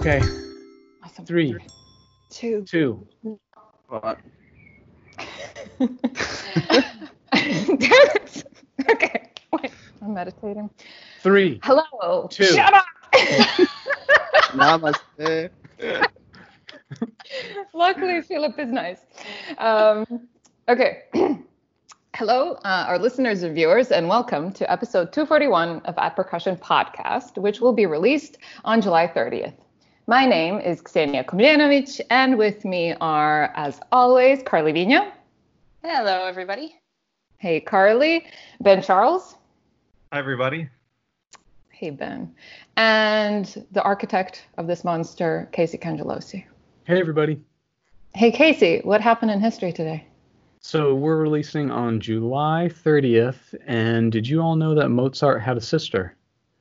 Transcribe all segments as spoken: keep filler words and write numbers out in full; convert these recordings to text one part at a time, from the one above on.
Okay. Awesome. Three, Two. two. What? Damn it. Okay. Wait. I'm meditating. Three. Hello. Two. Shut up. Namaste. Luckily, Philip is nice. Um, okay. Hello, uh, our listeners and viewers, and welcome to episode two forty-one of At Percussion Podcast, which will be released on July thirtieth. My name is Ksenia Komljenovic, and with me are, as always, Carly Vigno. Hello, everybody. Hey, Carly. Ben Charles. Hi, everybody. Hey, Ben. And the architect of this monster, Casey Cangelosi. Hey, everybody. Hey, Casey, what happened in history today? So we're releasing on July thirtieth, and did you all know that Mozart had a sister?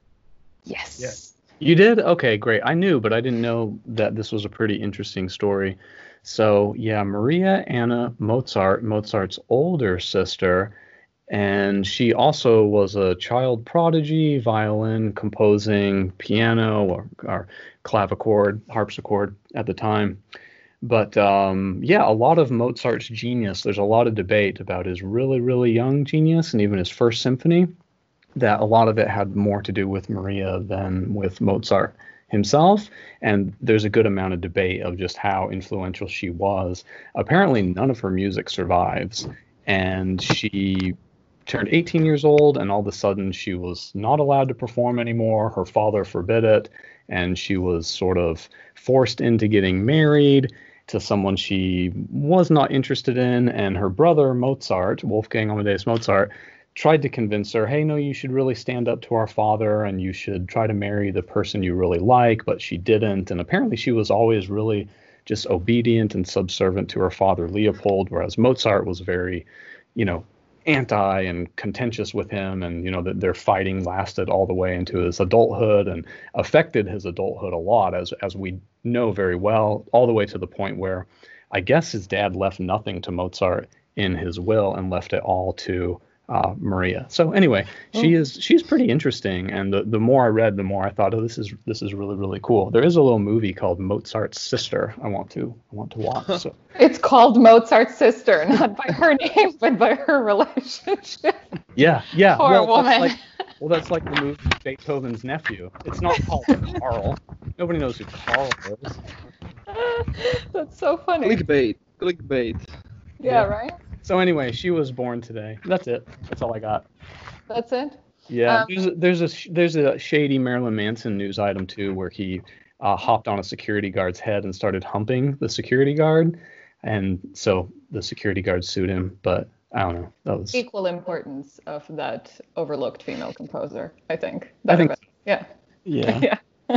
Yes. Yes. You did? Okay, great. I knew, but I didn't know that this was a pretty interesting story. So, yeah, Maria Anna Mozart, Mozart's older sister, and she also was a child prodigy, violin, composing, piano, or, or clavichord, harpsichord at the time. But um, yeah, a lot of Mozart's genius, there's a lot of debate about his really, really young genius and even his first symphony, that a lot of it had more to do with Maria than with Mozart himself. And there's a good amount of debate of just how influential she was. Apparently, none of her music survives. And she turned eighteen years old, and all of a sudden she was not allowed to perform anymore. Her father forbid it. And she was sort of forced into getting married to someone she was not interested in. And her brother, Mozart, Wolfgang Amadeus Mozart, tried to convince her, hey, no, you should really stand up to our father and you should try to marry the person you really like, but she didn't. And apparently she was always really just obedient and subservient to her father, Leopold, whereas Mozart was very, you know, anti and contentious with him. And, you know, that their fighting lasted all the way into his adulthood and affected his adulthood a lot, as as we know very well, all the way to the point where I guess his dad left nothing to Mozart in his will and left it all to Uh, Maria. So anyway, she Oh. is she's pretty interesting, and the, the more I read, the more I thought, oh, this is this is really really cool. There is a little movie called Mozart's Sister. I want to I want to watch. So It's called Mozart's sister, not by her name, but by her relationship. yeah, yeah. Poor well, woman. That's like, well, that's like the movie Beethoven's Nephew. It's not called Carl. Nobody knows who Carl is. That's so funny. Clickbait. Clickbait. Yeah, Yeah. right? So anyway, she was born today. That's it. That's all I got. That's it? Yeah, Um, there's a, there's a sh- there's a shady Marilyn Manson news item too, where he uh, hopped on a security guard's head and started humping the security guard, and so the security guard sued him. But I don't know. That was Equal importance of that overlooked female composer, I think. I think Yeah. yeah. Yeah.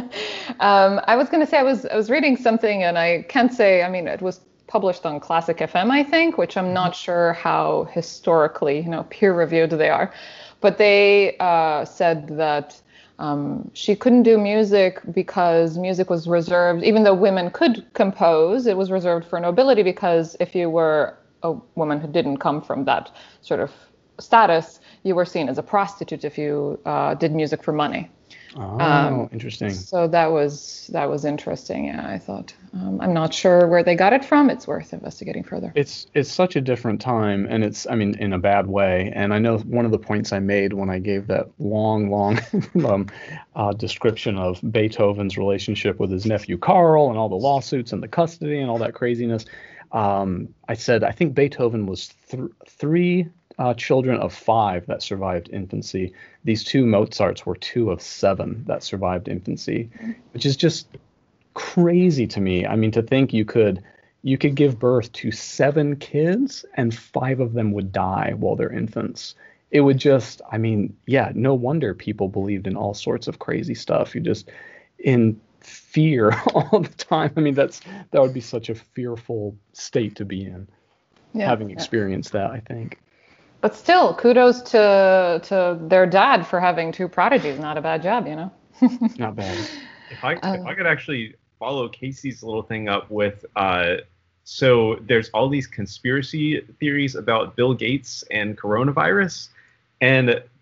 um, I was going to say I was I was reading something, and I can't say. I mean, it was published on Classic F M, I think, which I'm not sure how historically, you know, peer-reviewed they are, but they uh, said that um, she couldn't do music because music was reserved, even though women could compose, it was reserved for nobility, because if you were a woman who didn't come from that sort of status, you were seen as a prostitute if you uh, did music for money. Oh, Um, interesting. So that was that was interesting. Yeah, I thought. Um, I'm not sure where they got it from. It's worth investigating further. It's it's such a different time, and it's I mean in a bad way. And I know one of the points I made when I gave that long, long um, uh, description of Beethoven's relationship with his nephew Carl and all the lawsuits and the custody and all that craziness. Um, I said I think Beethoven was th- three uh, children of five that survived infancy. These two Mozarts were two of seven that survived infancy, which is just crazy to me. I mean, to think you could you could give birth to seven kids and five of them would die while they're infants. It would just, I mean, yeah, no wonder people believed in all sorts of crazy stuff. You just in fear all the time. I mean, that's that would be such a fearful state to be in, Yeah, having yeah. experienced that, I think. But still, kudos to to their dad for having two prodigies. Not a bad job, you know. Not bad. If I Um, if I could actually follow Casey's little thing up with, uh, so there's all these conspiracy theories about Bill Gates and coronavirus, and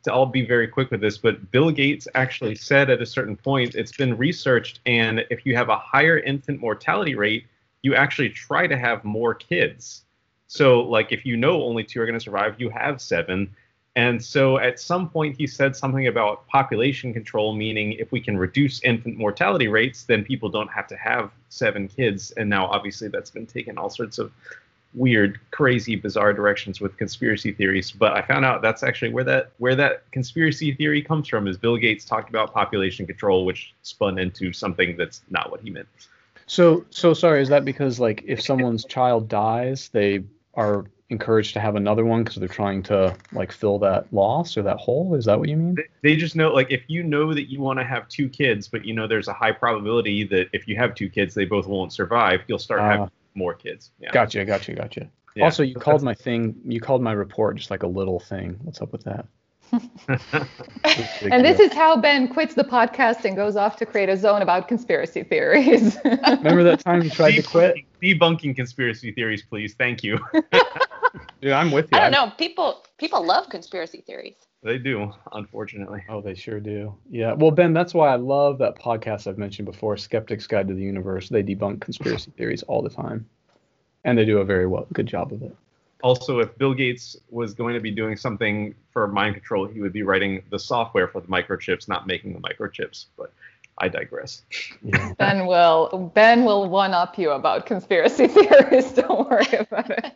I'll be very quick with this, but Bill Gates actually said at a certain point, it's been researched, and if you have a higher infant mortality rate, you actually try to have more kids. So, like, if you know only two are going to survive, you have seven. And so at some point he said something about population control, meaning if we can reduce infant mortality rates, then people don't have to have seven kids. And now obviously that's been taken all sorts of weird, crazy, bizarre directions with conspiracy theories. But I found out that's actually where that where that conspiracy theory comes from, is Bill Gates talked about population control, which spun into something that's not what he meant. So, so sorry, is that because, like, if someone's child dies, they are encouraged to have another one because they're trying to, like, fill that loss or that hole? Is that what you mean? They just know, like, if you know that you want to have two kids, but you know there's a high probability that if you have two kids, they both won't survive, you'll start uh, having more kids. Yeah. Gotcha, gotcha, gotcha. Yeah. Also, you called my thing, you called my report just like a little thing. What's up with that? And this is how Ben quits the podcast and goes off to create a zone about conspiracy theories. Remember that time you tried debunking, to quit? Debunking conspiracy theories, please. Thank you. Yeah, I'm with you. I don't know. People people love conspiracy theories. They do, unfortunately. Oh, they sure do. Yeah. Well, Ben, that's why I love that podcast I've mentioned before, Skeptic's Guide to the Universe. They debunk conspiracy theories all the time. And they do a very well, good job of it. Also, if Bill Gates was going to be doing something for mind control, he would be writing the software for the microchips, not making the microchips. But I digress. Yeah. Ben will Ben will one up you about conspiracy theories. Don't worry about it.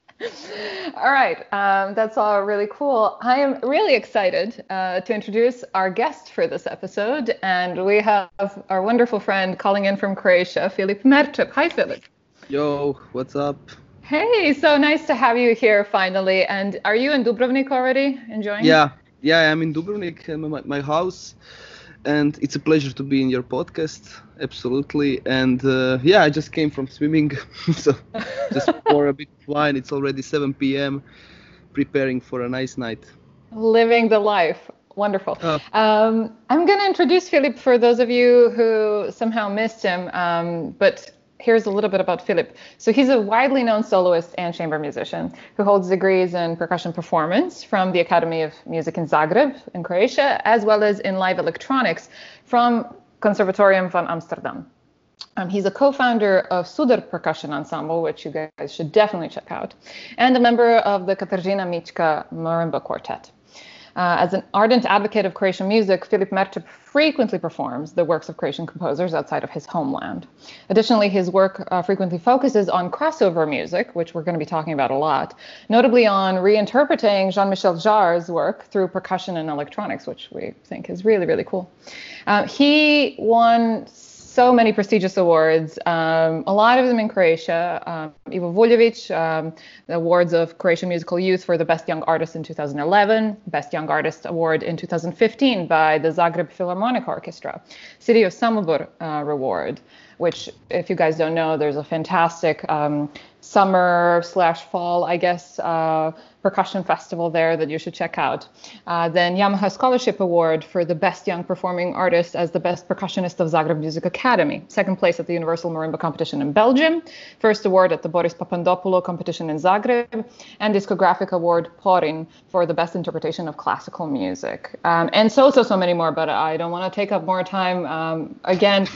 All right, um, that's all really cool. I am really excited uh, to introduce our guest for this episode, and we have our wonderful friend calling in from Croatia, Filip Merčep. Hi, Filip. Yo, what's up? Hey, so nice to have you here finally. And are you in Dubrovnik already? Enjoying? Yeah, yeah, I'm in Dubrovnik, uh, my, my house, and it's a pleasure to be in your podcast. Absolutely. And uh, yeah, I just came from swimming, so just pour a bit of wine. It's already seven p.m. preparing for a nice night. Living the life. Wonderful. Oh. Um, I'm going to introduce Filip for those of you who somehow missed him, um, but here's a little bit about Filip. So he's a widely known soloist and chamber musician who holds degrees in percussion performance from the Academy of Music in Zagreb in Croatia, as well as in live electronics from Conservatorium van Amsterdam. Um, he's a co-founder of Sudar Percussion Ensemble, which you guys should definitely check out, and a member of the Katarzyna Mićka Marimba Quartet. Uh, as an ardent advocate of Croatian music, Filip Merčep frequently performs the works of Croatian composers outside of his homeland. Additionally, his work uh, frequently focuses on crossover music, which we're going to be talking about a lot, notably on reinterpreting Jean-Michel Jarre's work through percussion and electronics, which we think is really, really cool. Uh, he won so many prestigious awards, um, a lot of them in Croatia. Um, Ivo Vuljević, um, the awards of Croatian Musical Youth for the Best Young Artist in two thousand eleven, Best Young Artist Award in two thousand fifteen by the Zagreb Philharmonic Orchestra, City of Samobor uh, Reward, which, if you guys don't know, there's a fantastic um, summer slash fall, I guess, uh, percussion festival there that you should check out. Uh, then Yamaha Scholarship Award for the Best Young Performing Artist as the Best Percussionist of Zagreb Music Academy. Second place at the Universal Marimba Competition in Belgium. First award at the Boris Papandopoulou Competition in Zagreb. And Discographic Award Porin for the Best Interpretation of Classical Music. Um, and so, so, so many more, but I don't want to take up more time. Um, again,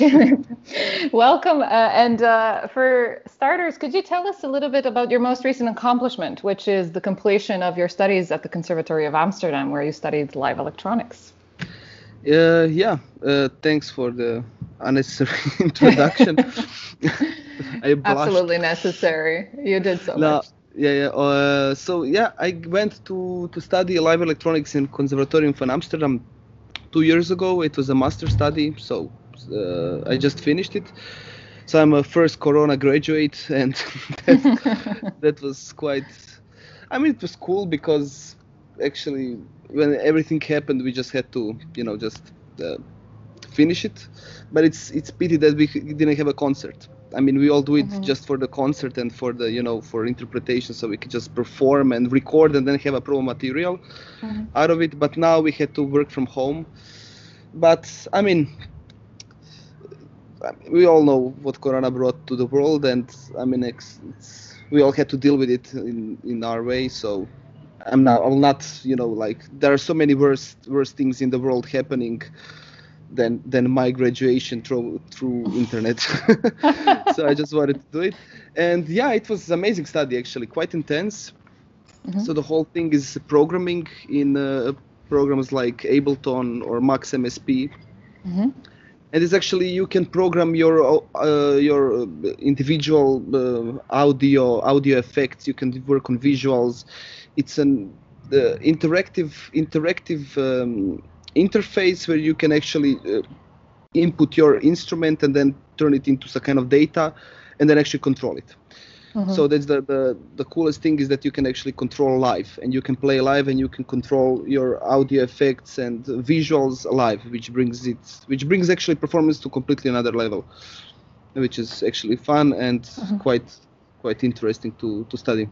welcome. Uh, and uh, for starters, could you tell us a little bit about your most recent accomplishment, which is the completion of your studies at the Conservatory of Amsterdam, where you studied live electronics? Uh, yeah, uh, thanks for the unnecessary introduction. I blushed. Absolutely necessary. You did so no, much. Yeah, yeah. Uh, so yeah, I went to, to study live electronics in Conservatorium van Amsterdam two years ago. It was a master study, so uh, I just finished it. So I'm a first Corona graduate, and that, that was quite. I mean, it was cool because actually, when everything happened, we just had to, you know, just uh, finish it. But it's it's pity that we didn't have a concert. I mean, we all do it mm-hmm. just for the concert and for the, you know, for interpretation, so we could just perform and record and then have a promo material mm-hmm. out of it. But now we had to work from home. But I mean, we all know what Corona brought to the world, and I mean, it's, it's, we all had to deal with it in, in our way. So I'm not, I will not, you know, like there are so many worse worse things in the world happening than than my graduation through through internet. So I just wanted to do it, and yeah, it was an amazing study actually, quite intense. Mm-hmm. So the whole thing is programming in uh, programs like Ableton or Max M S P. Mm-hmm. And it's actually, you can program your uh, your individual uh, audio audio effects. You can work on visuals. It's an uh, interactive interactive um, interface where you can actually uh, input your instrument and then turn it into some kind of data, and then actually control it. Mm-hmm. So that's the, the the coolest thing, is that you can actually control live, and you can play live, and you can control your audio effects and visuals live, which brings it, which brings actually performance to completely another level, which is actually fun and mm-hmm. quite quite interesting to to study.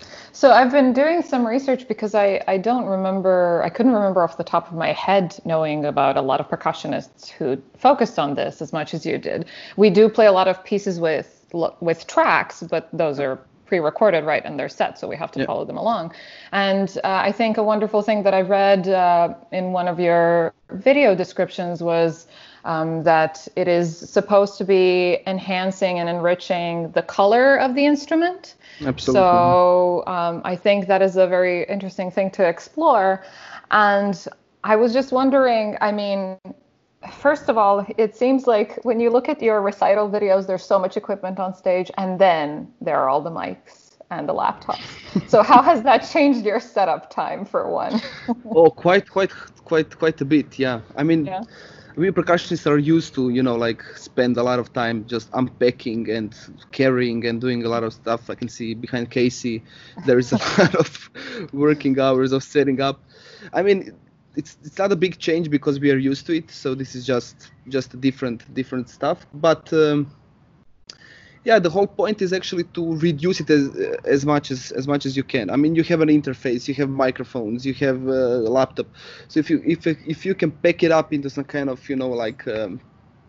So I've been doing some research because I, I don't remember, I couldn't remember off the top of my head knowing about a lot of percussionists who focused on this as much as you did. We do play a lot of pieces with with tracks, but those are pre-recorded, right, and they're set, so we have to yeah. follow them along. And uh, I think a wonderful thing that I read uh, in one of your video descriptions was um, that it is supposed to be enhancing and enriching the color of the instrument. Absolutely. So um, I think that is a very interesting thing to explore. And I was just wondering, I mean, first of all, it seems like when you look at your recital videos, there's so much equipment on stage, and then there are all the mics and the laptops. So how has that changed your setup time, for one? Oh, quite, quite, quite, quite a bit. Yeah. I mean, yeah. we percussionists are used to, you know, like spend a lot of time just unpacking and carrying and doing a lot of stuff. I can see behind Casey, there is a lot of working hours of setting up. I mean, It's it's not a big change because we are used to it, so this is just just a different different stuff. But um, yeah, the whole point is actually to reduce it as as much as as much as you can. I mean, you have an interface, you have microphones, you have a laptop. So if you if if you can pack it up into some kind of, you know, like um,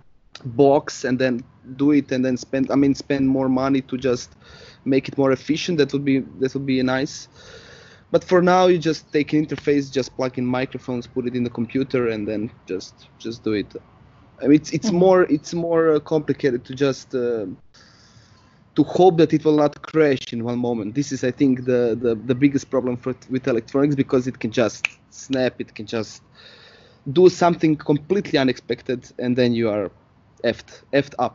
box and then do it and then spend I mean spend more money to just make it more efficient, that would be that would be nice. But for now, you just take an interface, just plug in microphones, put it in the computer, and then just just do it. I mean, it's it's mm-hmm. more it's more uh, complicated to just uh, to hope that it will not crash in one moment. This is, I think, the the, the biggest problem for with electronics, because it can just snap, it can just do something completely unexpected, and then you are effed effed up.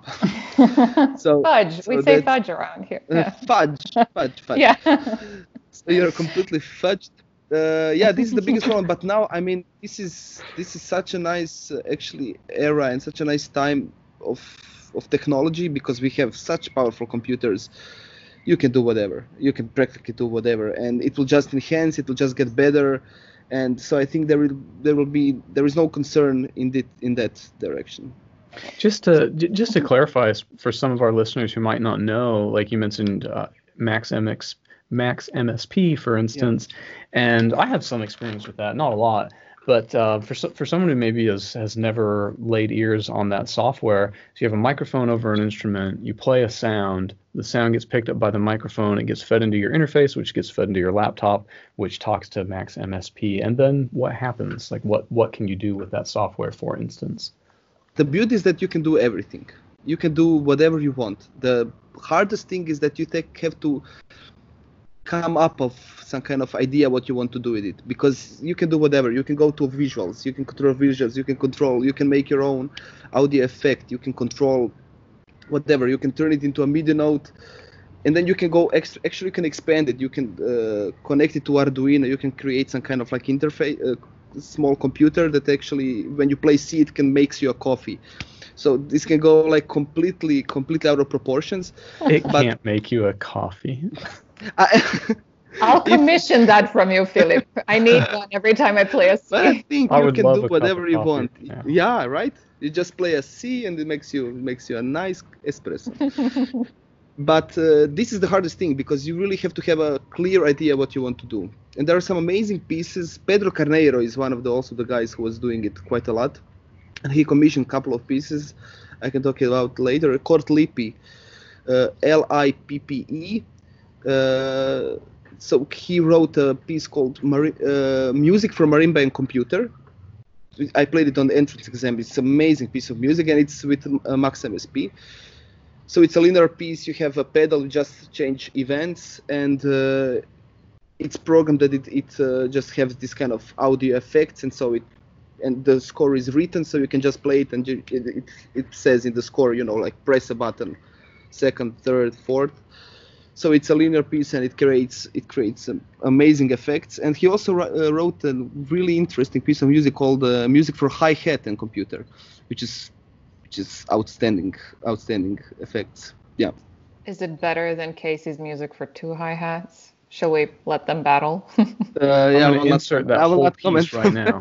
So fudge. So we say fudge around here. Yeah. Uh, fudge, fudge, fudge. Yeah. So you're completely fudged. Uh, yeah, this is the biggest problem. But now, I mean, this is this is such a nice uh, actually era and such a nice time of of technology, because we have such powerful computers. You can do whatever. You can practically do whatever, and it will just enhance. It will just get better. And so I think there will there will be there is no concern in that in that direction. Just to just to clarify for some of our listeners who might not know, like you mentioned, uh, Max M X. Max M S P, for instance, yeah. And I have some experience with that, not a lot, but uh, for for someone who maybe has, has never laid ears on that software, so you have a microphone over an instrument, you play a sound, the sound gets picked up by the microphone, it gets fed into your interface, which gets fed into your laptop, which talks to Max M S P, and then what happens? Like, what, what can you do with that software, for instance? The beauty is that you can do everything. You can do whatever you want. The hardest thing is that you take, have to come up of some kind of idea what you want to do with it, because you can do whatever. You can go to visuals, you can control visuals, you can control, you can make your own audio effect, you can control whatever, you can turn it into a MIDI note, and then you can go extra, actually you can expand it, you can uh, connect it to Arduino, you can create some kind of like interface, uh, small computer that actually when you play C it can makes you a coffee. So this can go like completely completely out of proportions. It but, can't make you a coffee. I, I'll commission if, that from you, Philip. I need one every time I play a C. But I think I you can do whatever you coffee. want. Yeah. yeah, right? You just play a C and it makes you it makes you a nice espresso. But uh, this is the hardest thing, because you really have to have a clear idea what you want to do. And there are some amazing pieces. Pedro Carneiro is one of the also the guys who was doing it quite a lot. And he commissioned a couple of pieces I can talk about later. Cort Lippi, uh, L I P P E. Uh, so he wrote a piece called Mari- uh, Music for Marimba and Computer. I played it on the entrance exam. It's an amazing piece of music, and it's with uh, Max M S P. So it's a linear piece. You have a pedal, you just change events, and uh, it's programmed that it, it uh, just has this kind of audio effects, and so it and the score is written, so you can just play it, and you, it, it it says in the score, you know, like press a button, second, third, fourth. So it's a linear piece, and it creates it creates um, amazing effects. And he also uh, wrote a really interesting piece of music called uh, Music for Hi-Hat and Computer, which is which is outstanding, outstanding effects. Yeah. Is it better than Casey's music for two hi-hats? Shall we let them battle? Uh, I'm yeah, going to insert that whole piece right now.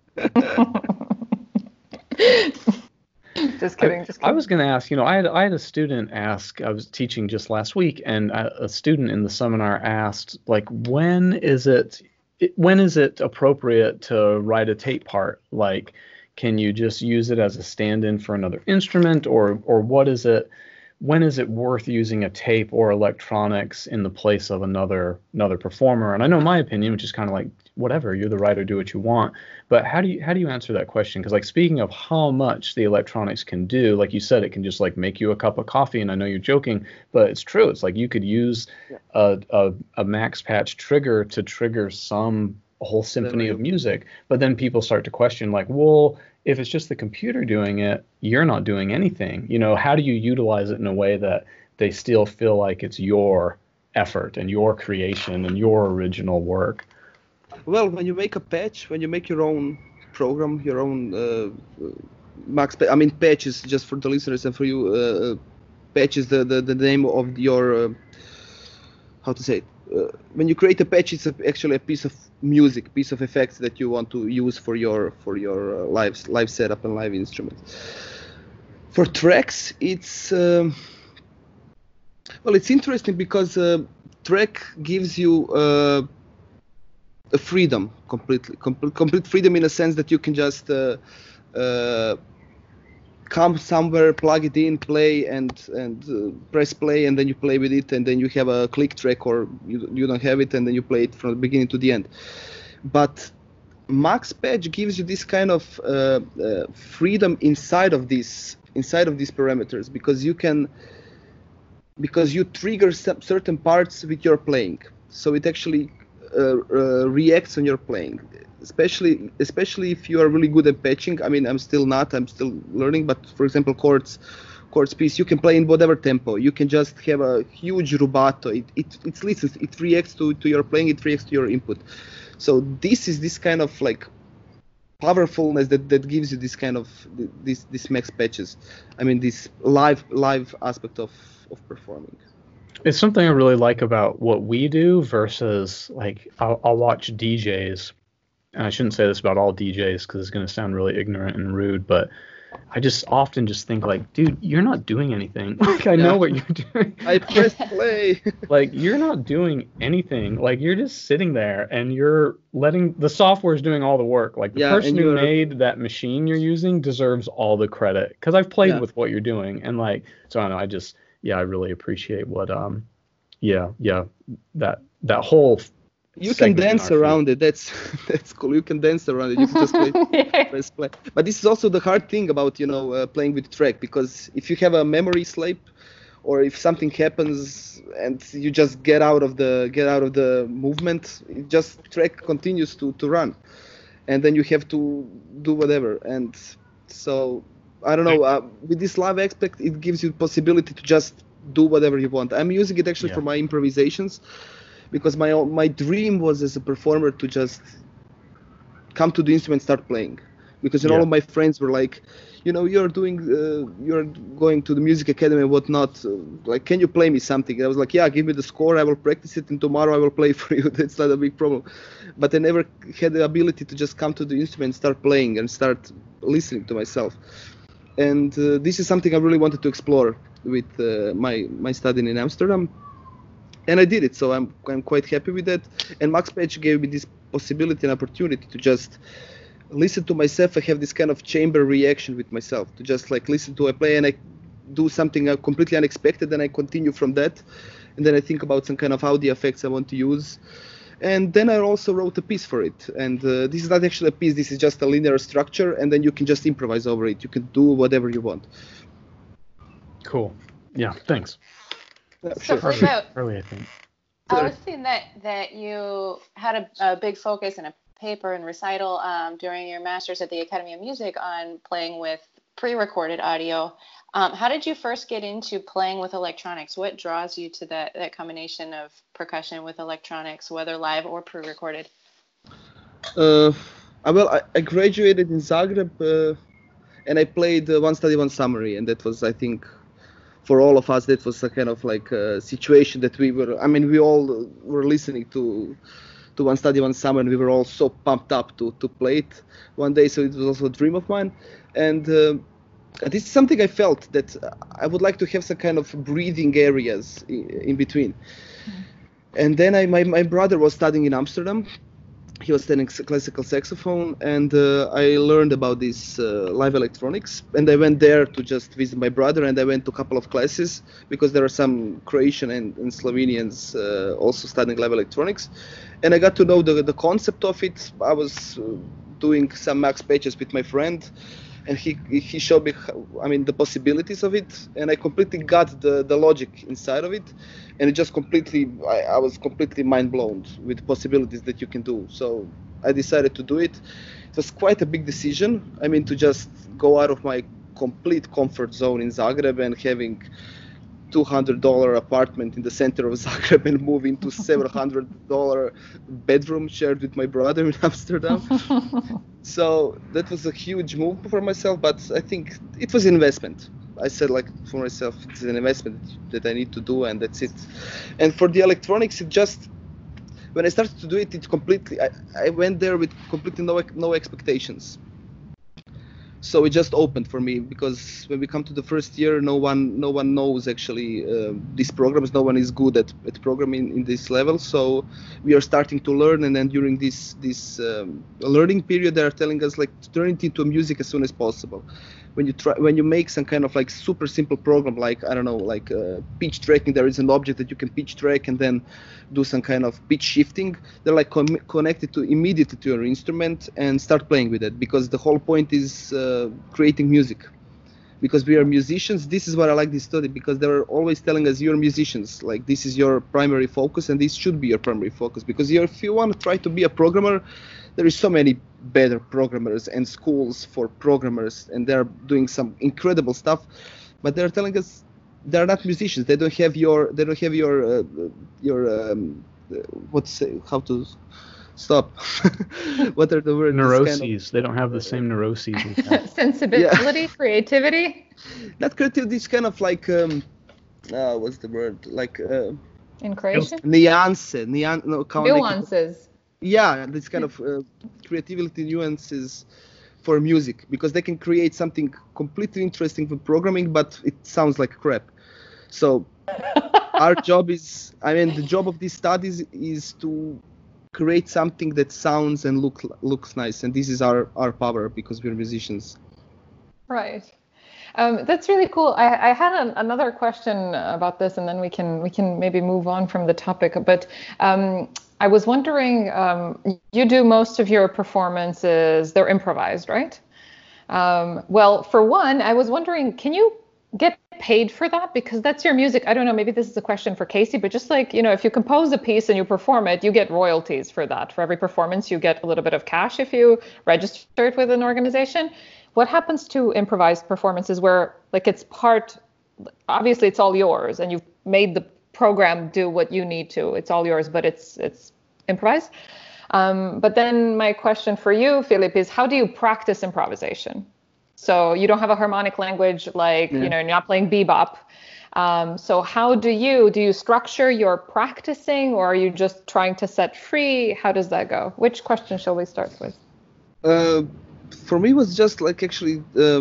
Just kidding. I, just kidding. I was going to ask, you know, I had I had a student ask. I was teaching just last week, and a, a student in the seminar asked, like, when is it, it when is it appropriate to write a tape part? Like, can you just use it as a stand-in for another instrument, or or what is it? When is it worth using a tape or electronics in the place of another another performer? And I know my opinion, which is kind of like, whatever, you're the writer, do what you want. But how do you how do you answer that question? Because, like, speaking of how much the electronics can do, like you said, it can just like make you a cup of coffee. And I know you're joking, but it's true. It's like you could use a a, a max patch trigger to trigger some a whole symphony of music. But then people start to question, like, well, if it's just the computer doing it, you're not doing anything. You know, how do you utilize it in a way that they still feel like it's your effort and your creation and your original work? Well, when you make a patch, when you make your own program, your own uh, max, pa- I mean, patch is just for the listeners and for you. Uh, patch is the, the, the name of your, uh, how to say it? Uh, when you create a patch, it's a, actually a piece of music, piece of effects that you want to use for your for your uh, live live setup and live instrument. For tracks, it's um, well, it's interesting because uh, track gives you uh, a freedom, completely, complete, complete freedom in a sense that you can just uh, uh, come somewhere, plug it in, play, and and uh, press play, and then you play with it, and then you have a click track, or you you don't have it, and then you play it from the beginning to the end. But Max Patch gives you this kind of uh, uh, freedom inside of this inside of these parameters, because you can because you trigger some certain parts with your playing, so it actually uh, uh, reacts on your playing. Especially, especially if you are really good at patching. I mean, I'm still not. I'm still learning. But for example, chords, chords piece, you can play in whatever tempo. You can just have a huge rubato. It it it listens. It reacts to, to your playing. It reacts to your input. So this is this kind of like powerfulness that, that gives you this kind of this this max patches. I mean, this live live aspect of of performing. It's something I really like about what we do versus, like, I'll, I'll watch D Js. And I shouldn't say this about all D Js because it's going to sound really ignorant and rude, but I just often just think, like, dude, you're not doing anything. Like, I Yeah. know what you're doing. I press play. Like, you're not doing anything. Like, you're just sitting there and you're letting the software's doing all the work. Like, the Yeah, person and who you're- made that machine you're using deserves all the credit, because I've played Yeah. with what you're doing. And, like, so I don't know, I just, yeah, I really appreciate what, um, yeah, yeah, that, that whole You can segment in dance our field. around it. That's that's cool. You can dance around it. You can just play, press play. But this is also the hard thing about, you know, uh, playing with track, because if you have a memory slip, or if something happens and you just get out of the get out of the movement, it just track continues to, to run, and then you have to do whatever. And so I don't know. Uh, with this live aspect, it gives you possibility to just do whatever you want. I'm using it actually Yeah. for my improvisations. Because my my dream was as a performer to just come to the instrument and start playing. Because you know, Yeah. all of my friends were like, you know, you're doing, uh, you're going to the music academy and whatnot. Uh, like, can you play me something? And I was like, yeah, give me the score. I will practice it, and tomorrow I will play for you. That's not a big problem. But I never had the ability to just come to the instrument and start playing and start listening to myself. And uh, this is something I really wanted to explore with uh, my my studying in Amsterdam. And I did it, so I'm I'm quite happy with that. And Max Patch gave me this possibility and opportunity to just listen to myself. I have this kind of chamber reaction with myself, to just like listen to a play, and I do something uh, completely unexpected, and I continue from that. and then I think about some kind of audio effects I want to use. And then I also wrote a piece for it. And uh, this is not actually a piece, this is just a linear structure, and then you can just improvise over it. You can do whatever you want. Cool. Yeah, thanks. Yeah, So sure. Felipe, I Early, I think. was seeing that, that you had a, a big focus and a paper and recital um, during your master's at the Academy of Music on playing with pre-recorded audio. Um, how did you first get into playing with electronics? What draws you to that, that combination of percussion with electronics, whether live or pre-recorded? Uh, well, I, I graduated in Zagreb, uh, and I played uh, One Study, One Summary, and that was, I think, for all of us, that was a kind of like a situation that we were, I mean, we all were listening to to One Study, One Summer, and we were all so pumped up to, to play it one day, so it was also a dream of mine. And uh, this is something I felt that I would like to have some kind of breathing areas in, in between. Mm-hmm. And then I, my, my brother was studying in Amsterdam. He was studying classical saxophone, and uh, I learned about this uh, live electronics. And I went there to just visit my brother, and I went to a couple of classes because there are some Croatian and, and Slovenians uh, also studying live electronics. And I got to know the, the concept of it. I was uh, doing some max patches with my friend, and he he showed me, how, I mean, the possibilities of it, and I completely got the, the logic inside of it, and it just completely, I, I was completely mind blown with the possibilities that you can do. So I decided to do it. It was quite a big decision. I mean, to just go out of my complete comfort zone in Zagreb and having two hundred dollars apartment in the center of Zagreb and move into seven hundred dollars bedroom shared with my brother in Amsterdam. So that was a huge move for myself, but I think it was an investment. I said, like, for myself, it's an investment that I need to do, and that's it. And for the electronics, it just, when I started to do it, it completely, I, I went there with completely no no expectations. So it just opened for me, because when we come to the first year, no one no one knows actually uh, these programs. No one is good at, at programming in this level. So we are starting to learn, and then during this this um, learning period, they are telling us, like, to turn it into music as soon as possible. When you try, when you make some kind of like super simple program, like, I don't know, like uh, pitch tracking, there is an object that you can pitch track and then do some kind of pitch shifting. They're like com- connected to immediately to your instrument and start playing with it, because the whole point is uh, creating music. Because we are musicians, this is what I like this study, because they're always telling us, you're musicians, like, this is your primary focus, and this should be your primary focus. Because if you want to try to be a programmer, there is so many better programmers and schools for programmers, and they're doing some incredible stuff, but they're telling us they're not musicians. They don't have your they don't have your uh, your um, what's how to stop what are the words? Neuroses. Kind of, they don't have the same neuroses. Sensibility, yeah. Creativity. Not creativity. This kind of like um, uh, what's the word? Like uh, in Croatian. Nuance, nuance, no, nuances. Yeah, this kind of uh, creativity nuances for music, because they can create something completely interesting for programming, but it sounds like crap. So our job is, I mean, the job of these studies is to create something that sounds and look looks nice, and this is our, our power, because we're musicians. Right. Um, that's really cool. I, I had an, another question about this, and then we can we can maybe move on from the topic. But um, I was wondering, um, you do most of your performances, they're improvised, right? Um, well, for one, I was wondering, can you get paid for that? Because that's your music. I don't know, maybe this is a question for Casey, but just like, you know, if you compose a piece and you perform it, you get royalties for that. For every performance, you get a little bit of cash if you register it with an organization. What happens to improvised performances where, like, it's part, obviously it's all yours and you've made the program do what you need to, it's all yours, but it's it's improvised. Um, but then my question for you, Filip, is how do you practice improvisation? So you don't have a harmonic language, like, yeah. you know, you're not playing bebop. Um, so how do you, do you structure your practicing, or are you just trying to set free? How does that go? Which question shall we start with? Uh, for me, it was just like actually, uh,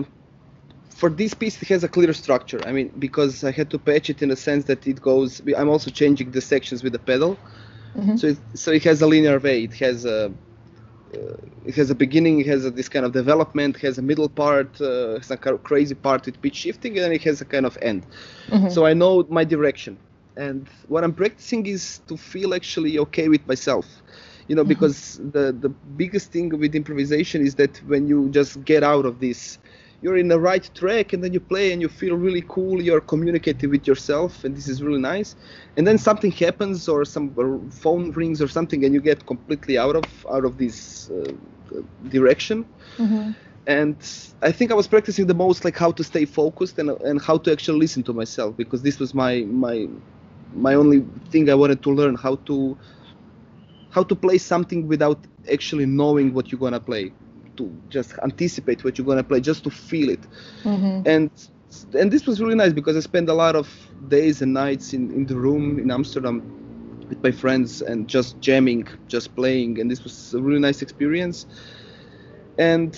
for this piece, it has a clear structure. I mean, because I had to patch it in the sense that it goes, I'm also changing the sections with the pedal. Mm-hmm. So it, so it has a linear way. It has a, uh, it has a beginning, it has a, this kind of development, it has a middle part, uh, has a kind of crazy part with pitch shifting, and then it has a kind of end. Mm-hmm. So I know my direction. and what I'm practicing is to feel actually okay with myself, you know, mm-hmm. because the the biggest thing with improvisation is that when you just get out of this, you're in the right track, and then you play and you feel really cool, you're communicating with yourself, and this is really nice. And then something happens, or some phone rings or something, and you get completely out of out of this uh, direction. Mm-hmm. And I think I was practicing the most like how to stay focused and and how to actually listen to myself, because this was my my my only thing I wanted to learn, how to how to play something without actually knowing what you're gonna play, to just anticipate what you're gonna play, just to feel it. Mm-hmm. And and this was really nice, because I spent a lot of days and nights in, in the room in Amsterdam with my friends and just jamming, just playing, and this was a really nice experience. And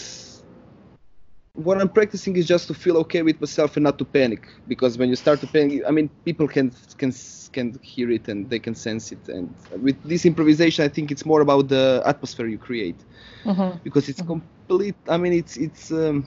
what I'm practicing is just to feel okay with myself and not to panic, because when you start to panic, I mean, people can can can hear it and they can sense it. And with this improvisation, I think it's more about the atmosphere you create, mm-hmm. because it's mm-hmm. complete. I mean, it's it's um,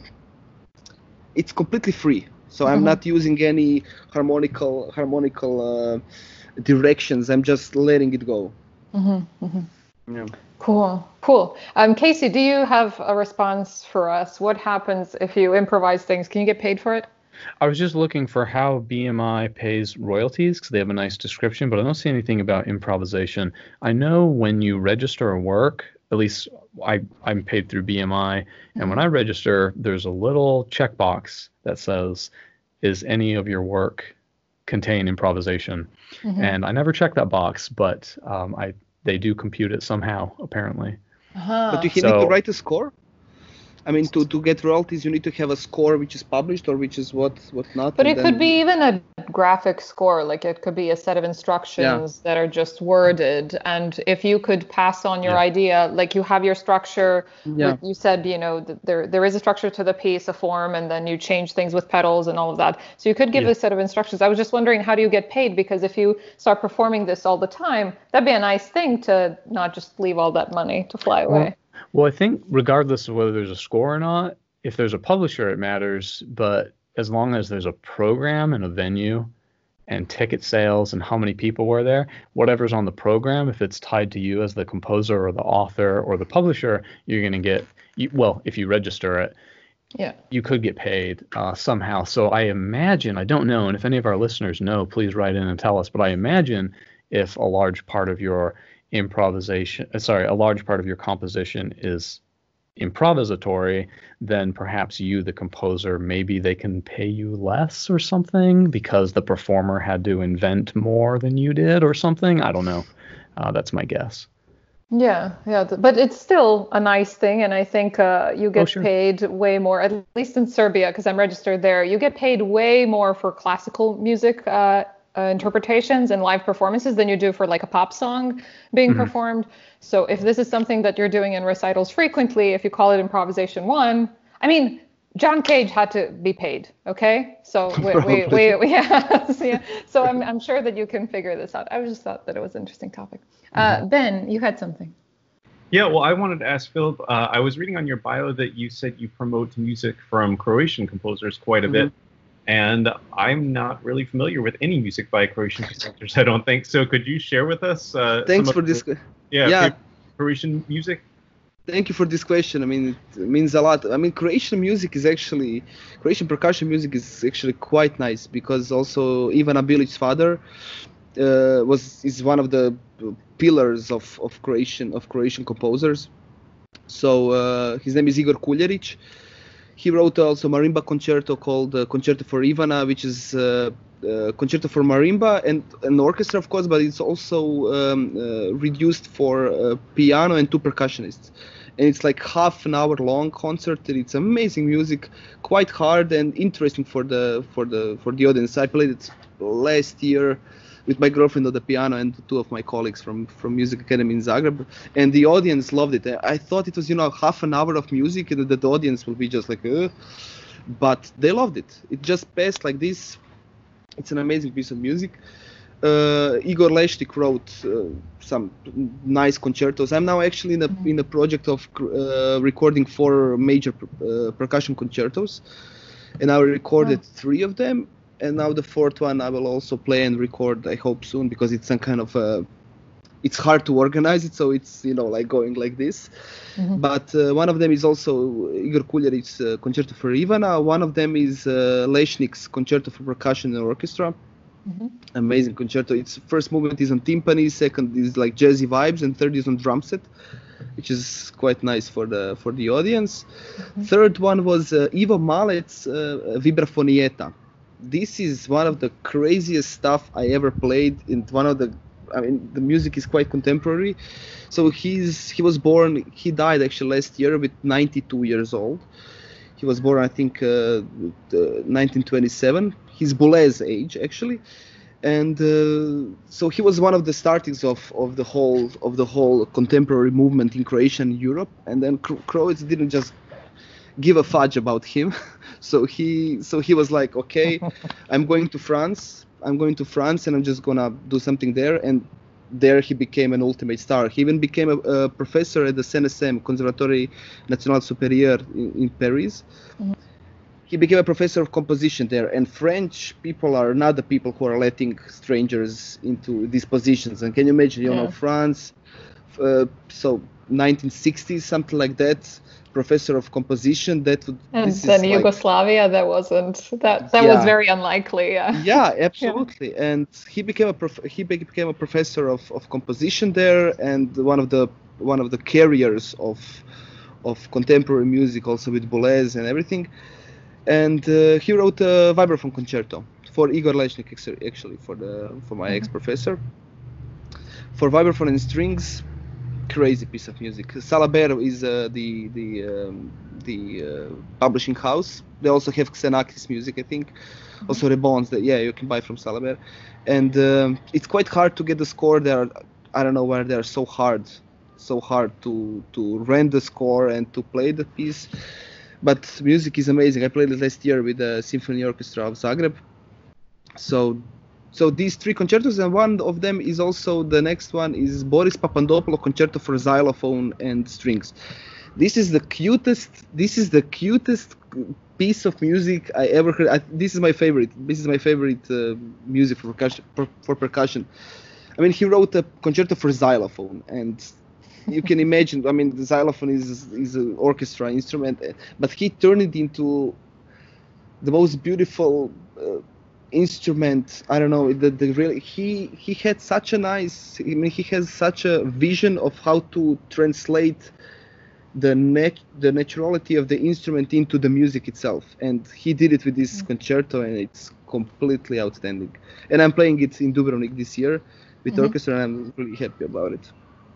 it's completely free. So I'm mm-hmm. not using any harmonical harmonical uh, directions. I'm just letting it go. Mm-hmm. Mm-hmm. Yeah. Cool, cool. Um, Casey, do you have a response for us? What happens if you improvise things? Can you get paid for it? I was just looking for how B M I pays royalties, because they have a nice description, but I don't see anything about improvisation. I know when you register a work, at least I, I'm paid through B M I, and mm-hmm. when I register, there's a little checkbox that says, is any of your work contain improvisation? Mm-hmm. And I never check that box, but um, I they do compute it somehow, apparently. Uh-huh. But do you so, need to write a score? I mean, to, to get royalties, you need to have a score which is published, or which is what, what not. But it then... could be even a graphic score, like it could be a set of instructions yeah. that are just worded. And if you could pass on your yeah. idea, like you have your structure, yeah. you said, you know, there there is a structure to the piece, a form, and then you change things with pedals and all of that. So you could give yeah. a set of instructions. I was just wondering, how do you get paid? Because if you start performing this all the time, that'd be a nice thing to not just leave all that money to fly away. Well, Well, I think regardless of whether there's a score or not, if there's a publisher, it matters. But as long as there's a program and a venue and ticket sales and how many people were there, whatever's on the program, if it's tied to you as the composer or the author or the publisher, you're going to get, you, well, if you register it, yeah, you could get paid uh, somehow. So I imagine, I don't know, and if any of our listeners know, please write in and tell us. But I imagine if a large part of your improvisation, sorry, a large part of your composition is improvisatory, then perhaps you, the composer, maybe they can pay you less or something because the performer had to invent more than you did or something. I don't know. Uh, that's my guess. Yeah, yeah, but it's still a nice thing, and I think uh, you get oh, sure. paid way more, at least in Serbia, because I'm registered there. You get paid way more for classical music uh, Uh, interpretations and live performances than you do for like a pop song being mm-hmm. performed. So if this is something that you're doing in recitals frequently, if you call it improvisation one, I mean, John Cage had to be paid, okay? So we, we, we, we yeah, so, yeah. so I'm, I'm sure that you can figure this out. I just thought that it was an interesting topic. Uh, mm-hmm. Ben, you had something. Yeah, well, I wanted to ask Philip, uh, I was reading on your bio that you said you promote music from Croatian composers quite a mm-hmm. bit. And I'm not really familiar with any music by Croatian composers, I don't think. So could you share with us? Uh, Thanks for this. The, yeah, yeah. Croatian music. Thank you for this question. I mean, it means a lot. I mean, Croatian music is actually, Croatian percussion music is actually quite nice, because also Ivana Bilic's father uh, was is one of the pillars of, of Croatian of Croatian composers. So uh, his name is Igor Kuljerić. He wrote also marimba concerto called uh, Concerto for Ivana, which is uh, uh, concerto for marimba and an orchestra, of course, but it's also um, uh, reduced for uh, piano and two percussionists. And it's like half an hour long concert, and it's amazing music, quite hard and interesting for the for the for the audience. I played it last year with my girlfriend on the piano and two of my colleagues from, from Music Academy in Zagreb, and the audience loved it. I thought it was, you know, half an hour of music and that the audience will be just like, uh, but they loved it. It just passed like this. It's an amazing piece of music. Uh, Igor Lešnik wrote uh, some nice concertos. I'm now actually in a in a project of uh, recording four major uh, percussion concertos, and I recorded three of them. and now the fourth one I will also play and record. I hope soon, because it's some kind of a, it's hard to organize it, so it's, you know, like going like this. Mm-hmm. But uh, one of them is also Igor Kuljeric's uh, Concerto for Ivana. One of them is uh, Leshnik's Concerto for Percussion and Orchestra. Mm-hmm. Amazing concerto. Its first movement is on timpani, second is like jazzy vibes, and third is on drum set, which is quite nice for the for the audience. Mm-hmm. Third one was uh, Ivo Malet's uh, Vibrafonietta. This is one of the craziest stuff I ever played. In one of the, I mean, the music is quite contemporary. So he's he was born, he died actually last year with ninety-two years old. He was born, I think, uh, nineteen twenty-seven. He's Boulez's age, actually, and uh, so he was one of the startings of, of the whole of the whole contemporary movement in Croatia and Europe. And then Cro- Croats didn't just give a fudge about him. so he so he was like, okay, I'm going to France. I'm going to France, and I'm just gonna do something there. And there he became an ultimate star. He even became a, a professor at the C N S M, Conservatoire National Supérieur in, in Paris. Mm-hmm. He became a professor of composition there, and French people are not the people who are letting strangers into these positions. And can you imagine, you yeah. know, France, uh, so nineteen sixties, something like that, professor of composition, that would... And then Yugoslavia, like, that wasn't, that that yeah. was very unlikely. Yeah, yeah absolutely. Yeah. And he became a prof- he became a professor of, of composition there, and one of the one of the carriers of of contemporary music, also with Boulez and everything. And uh, he wrote a vibraphone concerto for Igor Leshnik, actually, for the for my mm-hmm. ex-professor, for vibraphone and strings. Crazy piece of music. Salaber is uh, the the um, the uh, publishing house. They also have Xenakis music, I think. Mm-hmm. Also Rebons that yeah you can buy from Salaber, and um, it's quite hard to get the score. They are, I don't know why they are so hard, so hard to to rent the score and to play the piece. But music is amazing. I played it last year with the Symphony Orchestra of Zagreb. So, so these three concertos, and one of them is also, the next one is Boris Papandopoulou Concerto for Xylophone and Strings. This is the cutest. This is the cutest piece of music I ever heard. I, this is my favorite. This is my favorite uh, music for percussion. For, for percussion. I mean, he wrote a concerto for xylophone, and you can imagine, I mean, the xylophone is is an orchestra instrument, but he turned it into the most beautiful uh, instrument. I don't know, the, the really he he had such a nice, I mean, he has such a vision of how to translate the nat- the naturality of the instrument into the music itself, and he did it with this mm-hmm. concerto, and it's completely outstanding. And I'm playing it in Dubrovnik this year with mm-hmm. orchestra, and I'm really happy about it.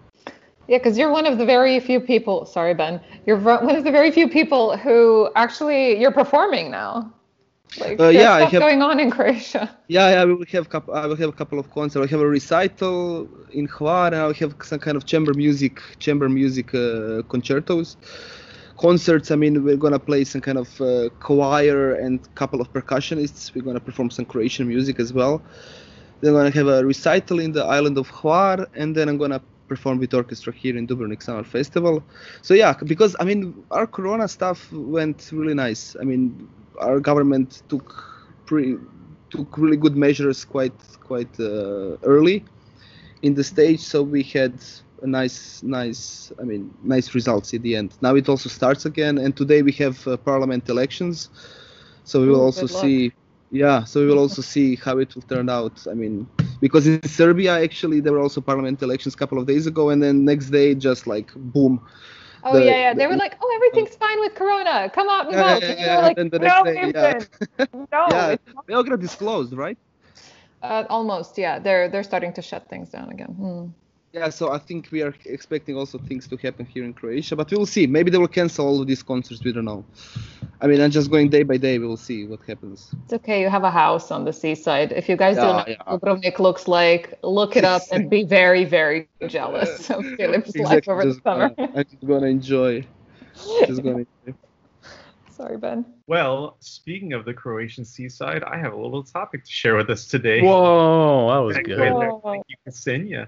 Yeah, because you're one of the very few people, sorry, Ben, you're one of the very few people who actually, you're performing now. Like, uh, there's yeah, stuff I have, going on in Croatia. Yeah, yeah, I will have couple, I will have a couple of concerts. I have a recital in Hvar, and I'll have some kind of chamber music, chamber music uh, concertos. Concerts, I mean, we're gonna play some kind of uh, choir and a couple of percussionists. We're gonna perform some Croatian music as well. Then I'm gonna have a recital in the island of Hvar, and then I'm gonna perform with orchestra here in Dubrovnik Summer Festival. So yeah, because I mean, our Corona stuff went really nice. I mean, our government took pre took really good measures quite quite uh, early in the stage, so we had a nice nice I mean nice results at the end. Now it also starts again, and today we have uh, parliament elections, so we will Ooh, also see. Yeah, so we will also see how it will turn out. I mean, because in Serbia, actually, there were also parliament elections a couple of days ago, and then next day, just like, boom. Oh, the, yeah, yeah. They the, were like, oh, everything's fine with Corona. Come out and yeah, vote. Yeah, and you yeah, were like, and the no, day, yeah. no. Yeah, it's not. Belgrade is closed, right? Uh, almost, yeah. They're they're starting to shut things down again. Hmm. Yeah, so I think we are expecting also things to happen here in Croatia, but we will see. Maybe they will cancel all of these concerts. We don't know. I mean, I'm just going day by day. We will see what happens. It's okay. You have a house on the seaside. If you guys yeah, don't know yeah. what Dubrovnik looks like, look it up and be very, very jealous of Filip's exactly, life over the summer. Gonna, I'm just going to enjoy. Just going to enjoy. Sorry, Ben. Well, speaking of the Croatian seaside, I have a little topic to share with us today. Whoa, that was good. Whoa. Thank you, Ksenia.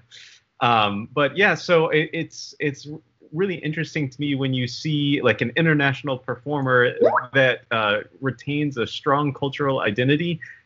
Um, but yeah, so it, it's it's really interesting to me when you see like an international performer that uh, retains a strong cultural identity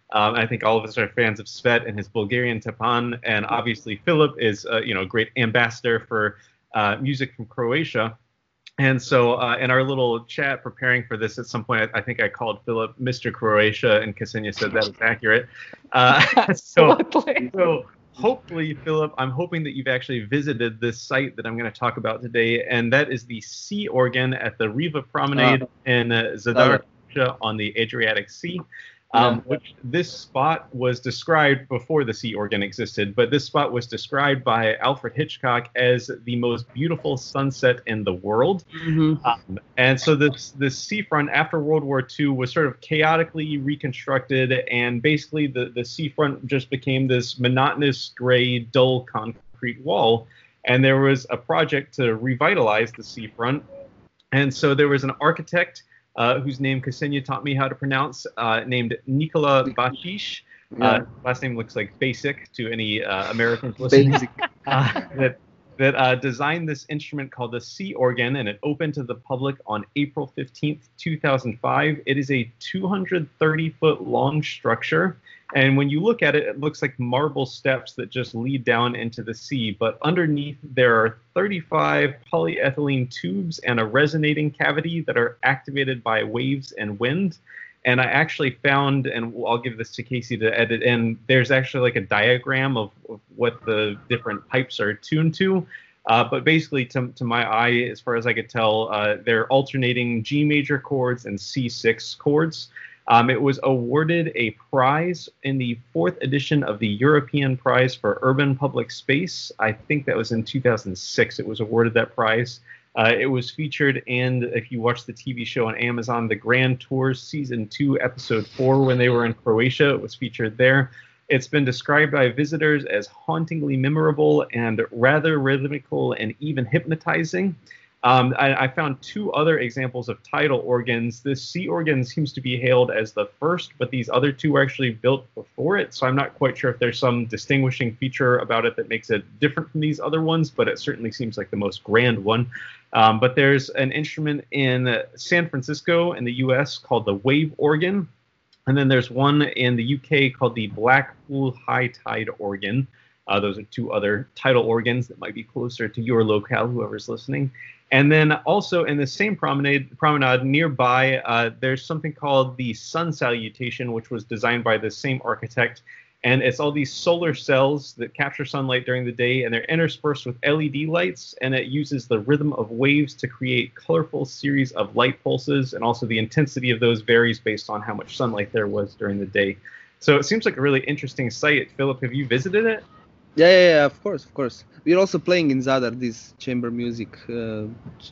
Um, I think all of us are fans of Svet and his Bulgarian Tepan, and obviously Philip is, uh, you know, a great ambassador for uh, music from Croatia. And so uh, in our little chat preparing for this, at some point, I, I think I called Philip Mister Croatia, and Ksenia said that is accurate. Uh, so, so hopefully, Philip, I'm hoping that you've actually visited this site that I'm going to talk about today, and that is the Sea Organ at the Riva Promenade uh, in uh, Zadar uh, on the Adriatic Sea. Um, yeah. Which this spot was described before the Sea Organ existed, but this spot was described by Alfred Hitchcock as the most beautiful sunset in the world. Mm-hmm. Um, and so this this seafront after World War Two was sort of chaotically reconstructed, and basically the, the seafront just became this monotonous, gray, dull concrete wall. And there was a project to revitalize the seafront. And so there was an architect Uh, whose name Ksenia taught me how to pronounce, uh, named Nikola Bacic. Uh, yeah. Last name looks like basic to any uh, Americans listening. uh, that that uh, designed this instrument called the Sea Organ, and it opened to the public on April fifteenth, two thousand five. It is a two hundred thirty foot long structure. And when you look at it, it looks like marble steps that just lead down into the sea. But underneath, there are thirty-five polyethylene tubes and a resonating cavity that are activated by waves and wind. And I actually found, and I'll give this to Casey to edit in, there's actually like a diagram of, of what the different pipes are tuned to. Uh, but basically, to, to my eye, as far as I could tell, uh, they're alternating G major chords and C six chords. Um, it was awarded a prize in the fourth edition of the European Prize for Urban Public Space. I think that was in two thousand six. It was awarded that prize. Uh, it was featured in, if you watch the T V show on Amazon, The Grand Tours Season two, Episode four, when they were in Croatia. It was featured there. It's been described by visitors as hauntingly memorable and rather rhythmical and even hypnotizing. Um, I, I found two other examples of tidal organs. This Sea Organ seems to be hailed as the first, but these other two were actually built before it, so I'm not quite sure if there's some distinguishing feature about it that makes it different from these other ones, but it certainly seems like the most grand one. Um, but there's an instrument in San Francisco in the U S called the Wave Organ, and then there's one in the U K called the Blackpool High Tide Organ. Uh, those are two other tidal organs that might be closer to your locale, whoever's listening. And then also in the same promenade, promenade nearby, uh, there's something called the Sun Salutation, which was designed by the same architect. And it's all these solar cells that capture sunlight during the day, and they're interspersed with L E D lights, and it uses the rhythm of waves to create colorful series of light pulses, and also the intensity of those varies based on how much sunlight there was during the day. So it seems like a really interesting site. Philip, have you visited it? Yeah, yeah, yeah, of course, of course. We're also playing in Zadar this chamber music uh,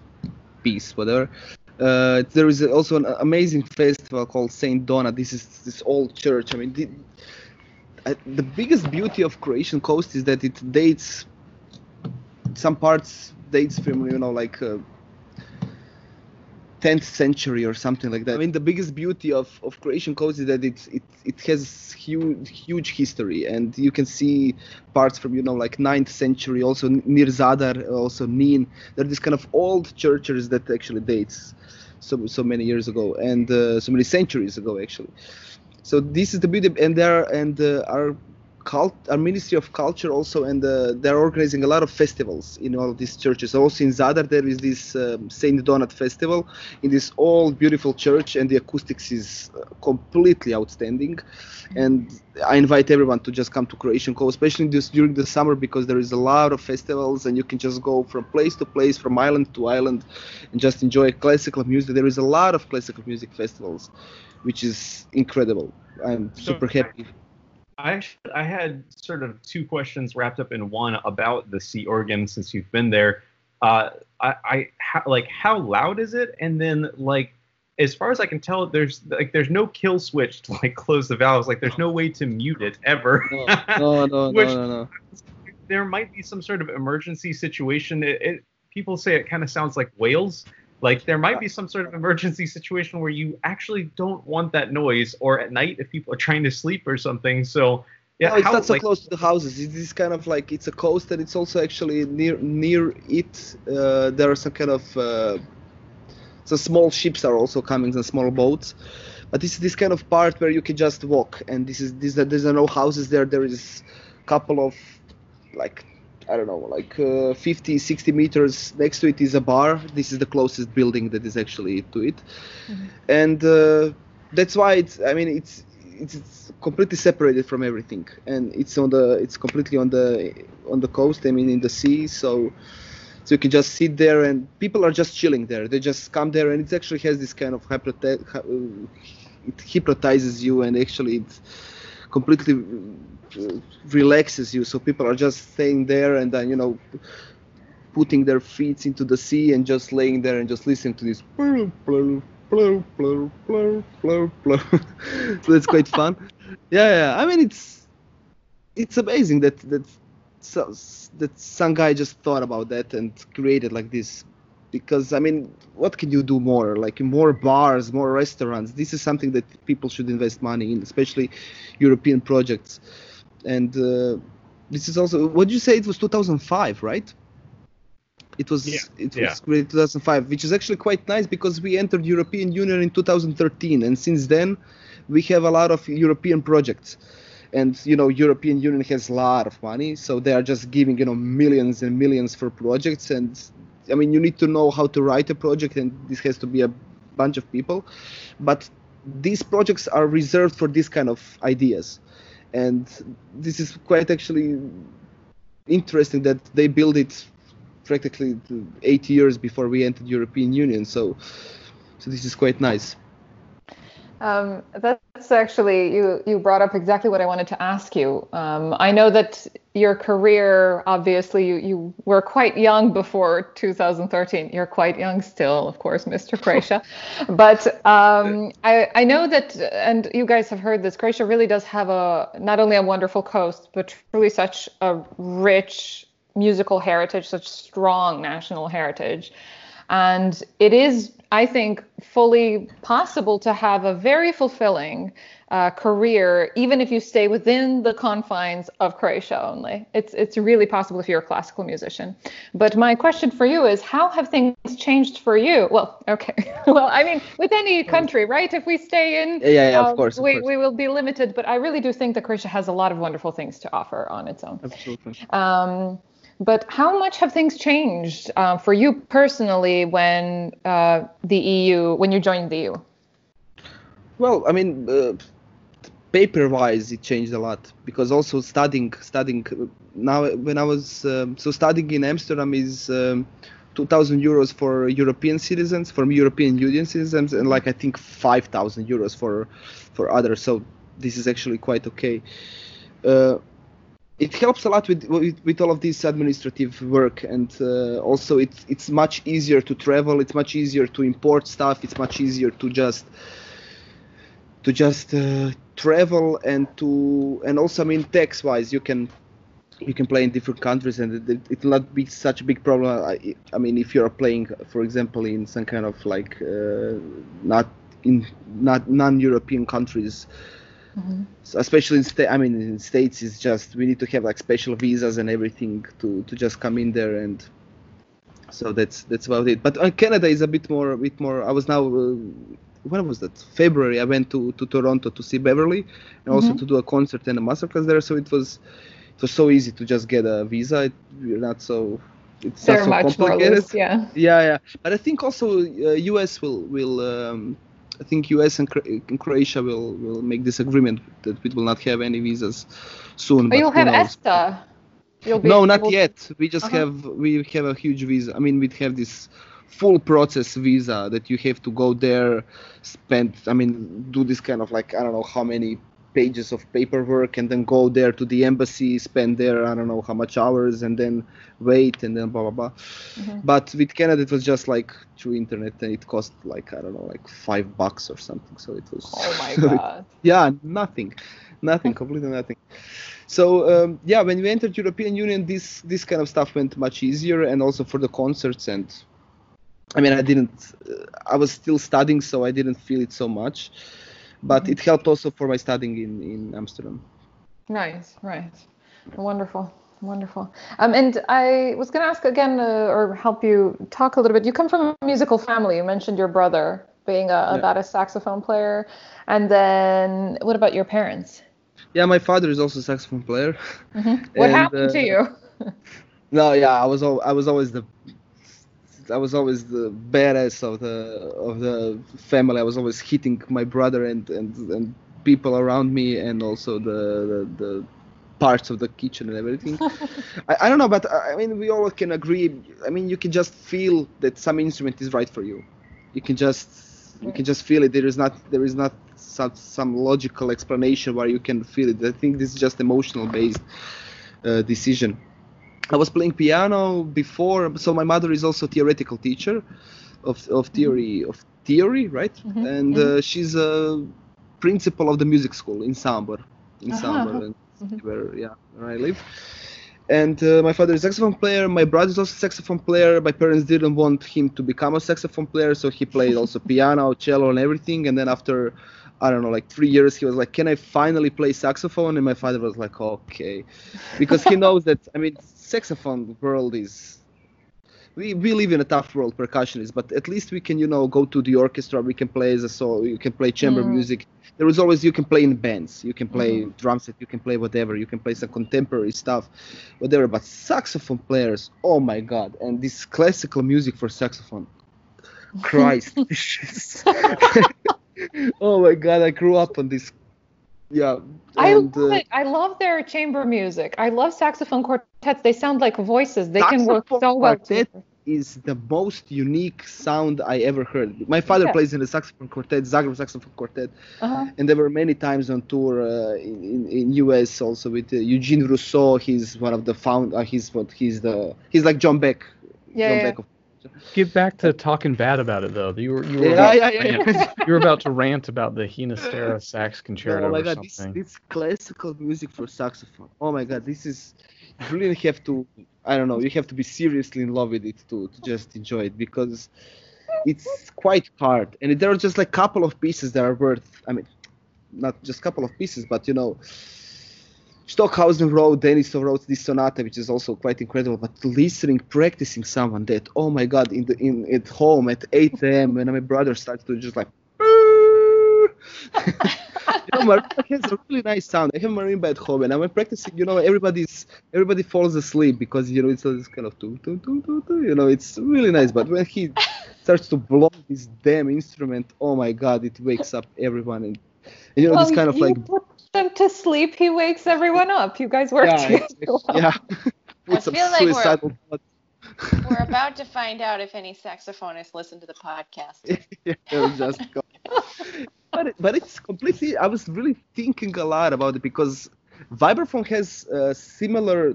piece, whatever. Uh, there is also an amazing festival called Saint Donat. This is this old church. I mean, the, uh, the biggest beauty of Croatian coast is that it dates, some parts dates from, you know, like uh, tenth century or something like that. I mean, the biggest beauty of, of Croatian coast is that it it it has huge huge history, and you can see parts from, you know, like ninth century, also near Zadar, also Nin. They're these kind of old churches that actually dates so so many years ago, and uh, so many centuries ago actually. So this is the beauty, and there and uh, our cult, our Ministry of Culture also, and uh, they're organizing a lot of festivals in all of these churches. Also in Zadar there is this um, Saint Donat festival in this old beautiful church, and the acoustics is uh, completely outstanding. And I invite everyone to just come to Croatian Coast, especially this during the summer, because there is a lot of festivals, and you can just go from place to place, from island to island, and just enjoy classical music. There is a lot of classical music festivals, which is incredible. I'm super so, happy. I I had sort of two questions wrapped up in one about the Sea Organ, since you've been there. Uh, I, I how, like how loud is it? And then, like, as far as I can tell, there's like there's no kill switch to like close the valves. Like there's no way to mute it ever. No, no, no, Which, no, no, no. There might be some sort of emergency situation. It, it people say it kind of sounds like whales. Like there might be some sort of emergency situation where you actually don't want that noise, or at night if people are trying to sleep or something. So yeah, no, it's how, not so like, close to the houses. It's this kind of like, it's a coast, and it's also actually near near it. Uh, there are some kind of uh, so small ships are also coming, and small boats. but this is this kind of part where you can just walk, and this is this there's no houses there. There is a couple of like I don't know, like uh, fifty, sixty meters next to it is a bar. This is the closest building that is actually to it, mm-hmm. and uh, that's why it's. I mean, it's, it's it's completely separated from everything, and it's on the it's completely on the on the coast. I mean, in the sea, so so you can just sit there, and people are just chilling there. They just come there, and it actually has this kind of hypnoti- it hypnotizes you, and actually it completely relaxes you. So people are just staying there and then, you know, putting their feet into the sea and just laying there and just listening to this plur, plur, plur, plur, plur, plur, plur. So that's quite fun. Yeah, yeah. I mean, it's it's amazing that that so, that some guy just thought about that and created like this. Because I mean, what can you do more? Like more bars, more restaurants. This is something that people should invest money in, especially European projects. And uh, this is also, what did you say? It was two thousand five, right? It was yeah. it yeah. was great two thousand five, which is actually quite nice because we entered European Union in two thousand thirteen, and since then we have a lot of European projects. And you know, European Union has a lot of money, so they are just giving, you know, millions and millions for projects. And I mean, you need to know how to write a project, and this has to be a bunch of people. But these projects are reserved for this kind of ideas. And this is quite actually interesting that they built it practically eight years before we entered European Union. So, so this is quite nice. Um, that's actually, you, you brought up exactly what I wanted to ask you. Um, I know that your career, obviously, you, you were quite young before two thousand thirteen. You're quite young still, of course, Mister Croatia. But um, I, I know that, and you guys have heard this, Croatia really does have a not only a wonderful coast, but truly such a rich musical heritage, such strong national heritage. And it is, I think, fully possible to have a very fulfilling uh, career, even if you stay within the confines of Croatia only. It's it's really possible if you're a classical musician. But my question for you is, how have things changed for you? Well, okay. Well, I mean, with any country, right? If we stay in, yeah, yeah, um, of course, of we, course. we will be limited. But I really do think that Croatia has a lot of wonderful things to offer on its own. Absolutely. Um, But how much have things changed uh, for you personally when uh, the E U, when you joined the E U? Well, I mean, uh, paper-wise, it changed a lot because also studying, studying now when I was um, so studying in Amsterdam is um, two thousand euros for European citizens, for European Union citizens, and like I think five thousand euros for for others. So this is actually quite okay. Uh, It helps a lot with, with with all of this administrative work, and uh, also it's it's much easier to travel. It's much easier to import stuff. It's much easier to just to just uh, travel and to and also I mean tax wise you can you can play in different countries and it, it will not be such a big problem. I, I mean if you're playing, for example, in some kind of like uh, not in not non-European countries. Mm-hmm. So especially in sta- I mean in States it's just we need to have like special visas and everything to, to just come in there, and so that's that's about it. But uh, Canada is a bit more a bit more. I was now uh, when was that? February. I went to, to Toronto to see Beverly and mm-hmm. also to do a concert and a masterclass there. So it was it was so easy to just get a visa. It, you're not so it's They're not so much complicated. More loose, yeah. Yeah, yeah. But I think also uh, U S will will. Um, I think U S and, Cro- and Croatia will, will make this agreement that we will not have any visas soon. Oh, you'll have knows? ESTA. You'll be no, not to... yet. We just uh-huh. have we have a huge visa. I mean, we have this full process visa that you have to go there, spend. I mean, do this kind of like I don't know how many pages of paperwork, and then go there to the embassy, spend there I don't know how much hours, and then wait, and then blah blah blah. Mm-hmm. But with Canada, it was just like through internet, and it cost like I don't know, like five bucks or something. So it was. Oh my god. Yeah, nothing, nothing, completely nothing. So um, yeah, when we entered European Union, this this kind of stuff went much easier, and also for the concerts. And I mean, I didn't. Uh, I was still studying, so I didn't feel it so much. But mm-hmm. it helped also for my studying in, in Amsterdam. Nice, right. Wonderful, wonderful. Um, and I was going to ask again, uh, or help you talk a little bit. You come from a musical family. You mentioned your brother being a, a Yeah. that a saxophone player. And then what about your parents? Yeah, my father is also a saxophone player. What And, happened to uh, you? No, yeah, I was al- I was always the I was always the badass of the of the family. I was always hitting my brother and and, and people around me, and also the, the the parts of the kitchen and everything. I, I don't know, but I I mean we all can agree. I mean you can just feel that some instrument is right for you. You can just you can just feel it. There is not there is not some some logical explanation where you can feel it. I think this is just emotional based uh, decision. I was playing piano before, so my mother is also a theoretical teacher of, of theory of theory, right? Mhm, And mhm. uh, she's a principal of the music school in Sambar, in Uh-huh, Sambar, uh-huh. and Mhm. where yeah, where I live. And uh, my father is a saxophone player. My brother is also a saxophone player. My parents didn't want him to become a saxophone player, so he played also piano, cello, and everything. And then after, I don't know, like three years, he was like, "Can I finally play saxophone?" And my father was like, "Okay," because he knows that. I mean, saxophone world is. We, we live in a tough world, percussionists, but at least we can, you know, go to the orchestra. We can play as a solo. You can play chamber Mm. music. There is always you can play in bands. You can play Mhm. drum set. You can play whatever. You can play some contemporary stuff, whatever. But saxophone players, oh my god! And this classical music for saxophone, Christ, this is- oh my god! I grew up on this. Yeah, I and love uh, it. I love their chamber music. I love saxophone quartets. They sound like voices. They can work saxophone so well quartet together. is the most unique sound I ever heard. My father Yeah. plays in the saxophone quartet, Zagreb Saxophone Quartet, Uh-huh. and they were many times on tour uh, in, in in U S also with uh, Eugene Rousseau. He's one of the found. Uh, he's what he's the he's like John Beck. Yeah, John yeah. Beck of, Get back to talking bad about it though. You were you were yeah, about yeah, to yeah. rant. You were about to rant about the Hinastera sax concerto Oh my or god, this something. this classical music for saxophone. Oh my god, this is you really have to. I don't know. You have to be seriously in love with it to to just enjoy it because it's quite hard, and there are just like couple of pieces that are worth. I mean, not just couple of pieces, but you know, Stockhausen wrote, Denisov wrote this sonata, which is also quite incredible. But listening, practicing someone that, oh my god, in the in at home at eight a.m. when my brother starts to just like. You know, marimba has a really nice sound. I have marimba at home, and I'm practicing. You know, everybody's everybody falls asleep because you know it's this kind of doo, doo, doo, doo, doo, you know, it's really nice. But when he starts to blow this damn instrument, oh my god, it wakes up everyone, and, and you know Well, this kind of you like put them to sleep. He wakes everyone up. You guys work yeah, together. exactly, well. yeah, I with some feel like we're- suicidal thoughts. We're about to find out if any saxophonists listen to the podcast. Yeah, they'll just go. But it, but it's completely. I was really thinking a lot about it because vibraphone has a similar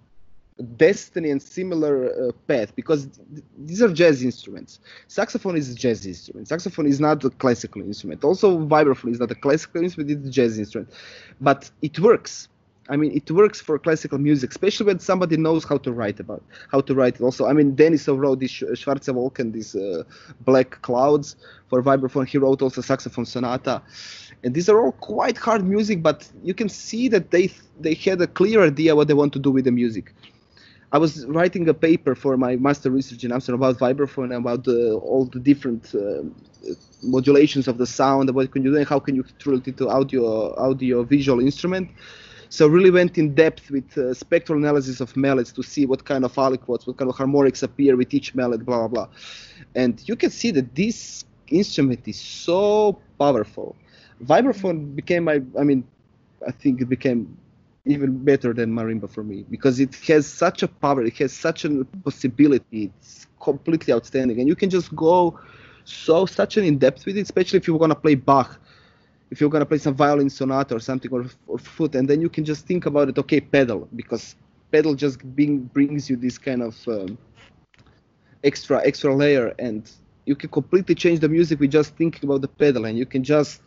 destiny and similar uh, path because th- these are jazz instruments. Saxophone is a jazz instrument. Saxophone is not a classical instrument. Also, vibraphone is not a classical instrument. It's a jazz instrument, but it works. I mean, it works for classical music, especially when somebody knows how to write about how to write it. Also, I mean, Denisov wrote this Sch- Schwarze Wolken, these uh, black clouds for vibraphone. He wrote also saxophone sonata, and these are all quite hard music. But you can see that they they had a clear idea what they want to do with the music. I was writing a paper for my master research in Amsterdam about vibraphone and about the, all the different uh, modulations of the sound. What can you do and how can you turn it into audio audio visual instrument. So really went in depth with uh, spectral analysis of melodies to see what kind of aliquots, what kind of harmonics appear with each melody, blah, blah, blah. And you can see that this instrument is so powerful. Vibraphone became my, I mean, I think it became even better than marimba for me because it has such a power, it has such a possibility. It's completely outstanding. And you can just go so, such an in-depth with it, especially if you're going to play Bach. If you're going to play some violin sonata or something or, or flute, and then you can just think about it, okay, pedal, because pedal just being, brings you this kind of um, extra extra layer, and you can completely change the music with just thinking about the pedal, and you can just,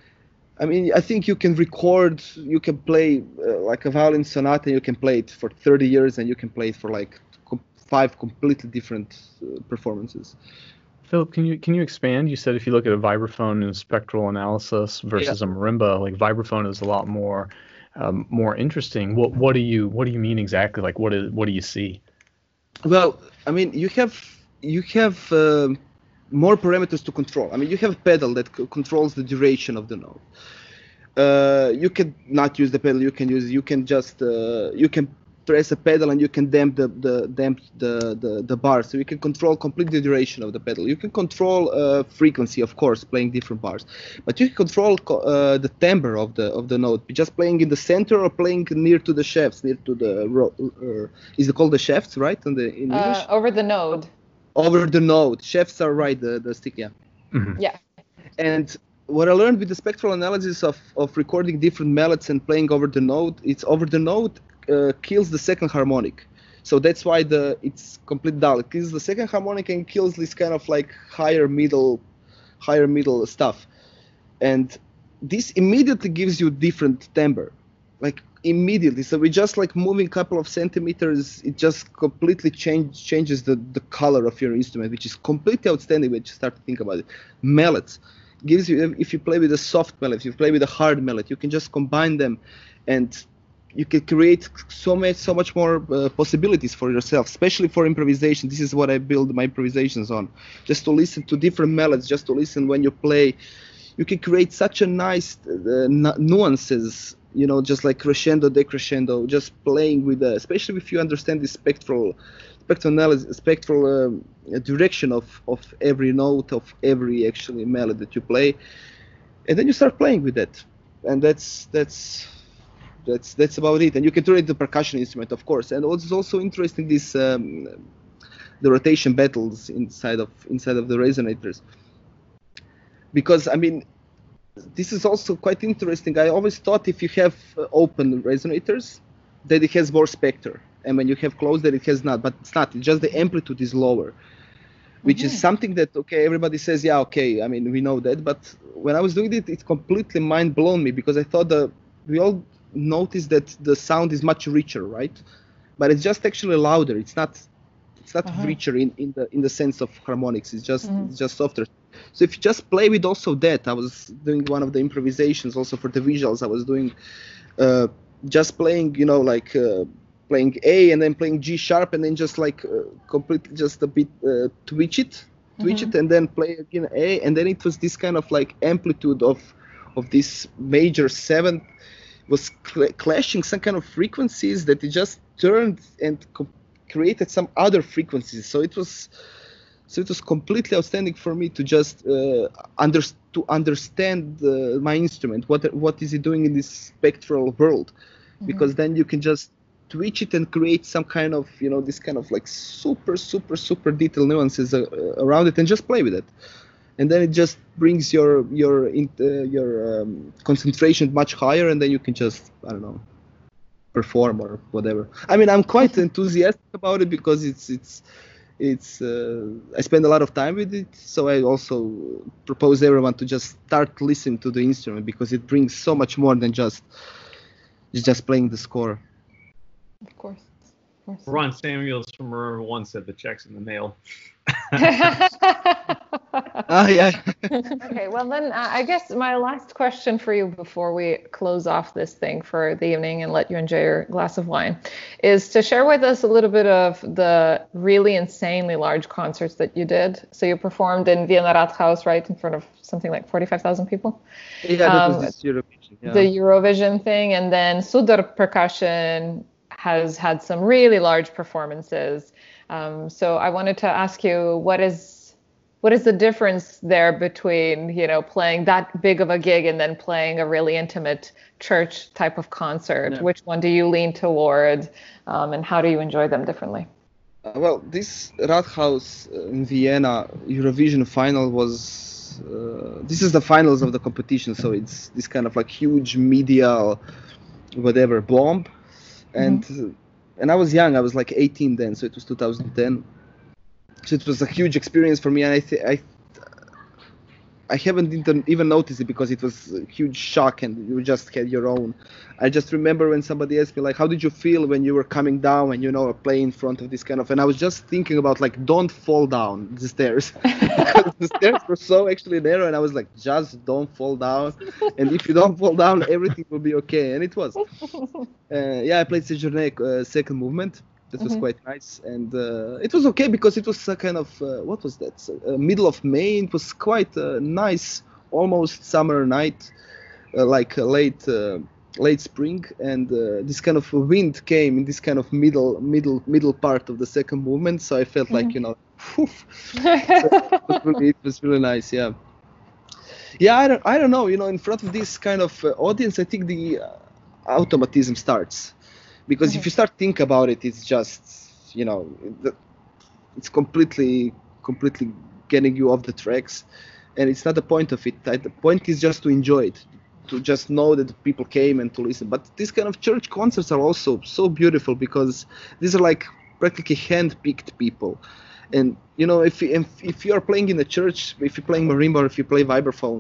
I mean, I think you can record, you can play uh, like a violin sonata, you can play it for thirty years, and you can play it for like com- five completely different uh, performances. Philip, can you can you expand? You said if you look at a vibraphone and spectral analysis versus a marimba, like vibraphone is a lot more um, more interesting. What what do you what do you mean exactly? Like what is what do you see? Well, I mean, you have you have um more parameters to control. I mean, you have a pedal that c- controls the duration of the note. Uh, you can not use the pedal. You can use. You can just. Uh, you can press a pedal and you can damp the the damp the the, the bar. So you can control complete the duration of the pedal. You can control uh, frequency, of course, playing different bars, but you can control co- uh, the timbre of the of the note. Just playing in the center or playing near to the shafts, near to the. Ro- uh, is it called the shafts, right? In the in English. Uh, over the node. Over the note. Shafts are right. The the stick. Yeah. Mhm. Yeah. And what I learned with the spectral analysis of, of recording different melodies and playing over the note, it's over the note uh, kills the second harmonic. So that's why the it's complete dull. It kills the second harmonic and kills this kind of like higher middle, higher middle stuff. And this immediately gives you different timbre, like immediately. So we just like moving a couple of centimeters, it just completely change, changes the, the color of your instrument, which is completely outstanding when you start to think about it. Melodies gives you, if you play with a soft melody, if you play with a hard melody, you can just combine them, and you can create so much, so much more uh, possibilities for yourself, especially for improvisation. This is what I build my improvisations on, just to listen to different melodies, just to listen when you play. You can create such a nice uh, nuances, you know, just like crescendo, decrescendo, just playing with, uh, especially if you understand the spectral, spectral analysis, spectral um, direction of, of every note, of every actually melody that you play, and then you start playing with that, and that's that's that's that's about it. And you can turn it into a percussion instrument, of course. And what's also interesting, this um, the rotation battles inside of inside of the resonators, because I mean, this is also quite interesting. I always thought if you have uh, open resonators, that it has more spectre, and when you have closed, that it has not. But it's not. It's just the amplitude is lower, which Mhm. is something that, okay, everybody says, yeah, okay, I mean, we know that. But when I was doing it, it completely mind blown me, because I thought that we all noticed that the sound is much richer, right? But it's just actually louder. It's not. It's not Uh-huh. richer in, in the in the sense of harmonics. It's just Mhm. it's just softer. So if you just play with also that, I was doing one of the improvisations also for the visuals. I was doing uh, just playing, you know, like uh, playing A and then playing G sharp and then just like uh, completely just a bit uh, twitch it, twitch Mhm. it, and then play again A, and then it was this kind of like amplitude of of this major seventh was cl- clashing some kind of frequencies that it just turned and co- created some other frequencies. So it was so it was completely outstanding for me to just uh, under, to understand uh, my instrument, what what is it doing in this spectral world, because then you can just twitch it and create some kind of, you know, this kind of like super super super detailed nuances uh, around it, and just play with it. And then it just brings your your in, uh, your um, concentration much higher, and then you can just, I don't know, perform or whatever. I mean, I'm quite enthusiastic about it because it's it's it's uh, I spend a lot of time with it. So I also propose everyone to just start listening to the instrument, because it brings so much more than just just playing the score. Of course. Of course. Ron Samuels from Remember One said the check's in the mail. Ah, yeah. Okay, well then uh, I guess my last question for you before we close off this thing for the evening and let you enjoy your glass of wine is to share with us a little bit of the really insanely large concerts that you did. So you performed in Vienna Rathaus, right, in front of something like forty-five thousand people. Yeah, that Um, was this Eurovision. Yeah. The Eurovision thing, and then Sudar Percussion has had some really large performances. Um, so I wanted to ask you, what is what is the difference there between, you know, playing that big of a gig and then playing a really intimate church type of concert? Yeah. Which one do you lean toward, um, and how do you enjoy them differently? Uh, well, this Rathaus uh, in Vienna Eurovision final was, uh, this is the finals of the competition, so it's this kind of like huge media, whatever, bomb. And uh, and I was young, I was like eighteen then, so it was two thousand ten. So it was a huge experience for me, and I th- I I haven't even, even noticed it because it was a huge shock and you just had your own. I just remember when somebody asked me, like, how did you feel when you were coming down and, you know, play in front of this kind of, and I was just thinking about, like, don't fall down the stairs. Because the stairs were so actually narrow, and I was like, just don't fall down. And if you don't fall down, everything will be okay. And it was. Uh, yeah, I played Sejourné, uh, second movement. That was Mhm. quite nice, and uh, it was okay because it was a kind of uh, what was that? So, uh, middle of May. It was quite a nice, almost summer night, uh, like uh, late uh, late spring, and uh, this kind of wind came in this kind of middle middle middle part of the second movement. So I felt like Mhm. you know, whew. So it was really, it was really nice. Yeah. Yeah, I don't, I don't know. You know, in front of this kind of uh, audience, I think the uh, automatism starts, because Mhm. if you start think about it, it's just, you know, the- it's completely, completely getting you off the tracks, and it's not the point of it. Uh, The point is just to enjoy it, to just know that people came and to listen. But these kind of church concerts are also so beautiful because these are like practically hand-picked people. And you know, if if, if you are playing in a church, if you're playing marimba or if you play vibraphone,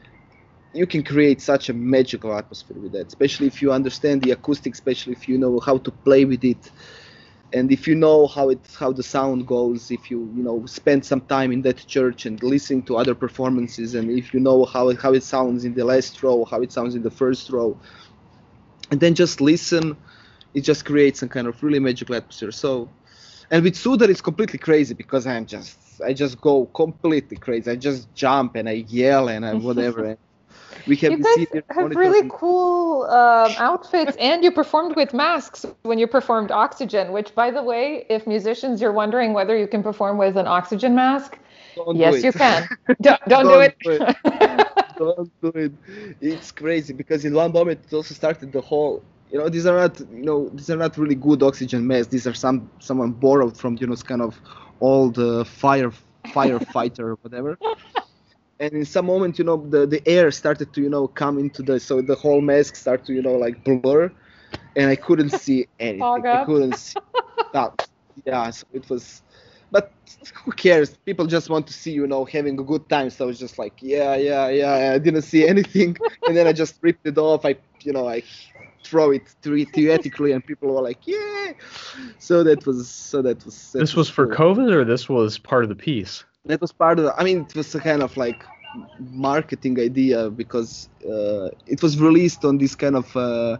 you can create such a magical atmosphere with that, especially if you understand the acoustic, especially if you know how to play with it, and if you know how it how the sound goes, if you you know spend some time in that church and listening to other performances, and if you know how it, how it sounds in the last row, how it sounds in the first row, and then just listen, it just creates some kind of really magical atmosphere. So, and with Sudar it's completely crazy because I'm just I just go completely crazy. I just jump and I yell and I whatever. And we have You the guys senior have monitor really and- cool um, outfits, and you performed with masks when you performed Oxygen, which, by the way, if musicians you're wondering whether you can perform with an oxygen mask, Don't yes, do it. you can. Don't, don't, Don't do do it. Don't do it. It's crazy because in one moment it also started the whole. You know, these are not. You know, these are not really good oxygen masks. These are some someone borrowed from you know kind of old uh, fire firefighter or whatever. And in some moment, you know, the the air started to you know come into the so the whole mask started to you know like blur, and I couldn't see anything. Fog I up. couldn't see that. Yeah, so it was. But who cares? People just want to see you know having a good time. So I was just like, yeah, yeah, yeah. I didn't see anything, and then I just ripped it off. I, you know, I throw it thre- theoretically, and people were like, yeah. So that was so that was. That This was for cool. COVID, or this was part of the piece? That was part of. The, I mean, it was a kind of like marketing idea because uh, it was released on this kind of. Uh,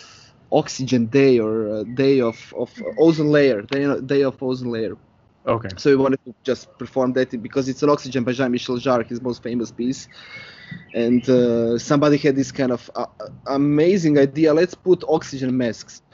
Oxygen Day or uh, Day of, of Ozone Layer, day, day of Ozone Layer. Okay. So we wanted to just perform that because it's an Oxygen by Jean-Michel Jarre, his most famous piece. And uh, somebody had this kind of uh, amazing idea. Let's put oxygen masks.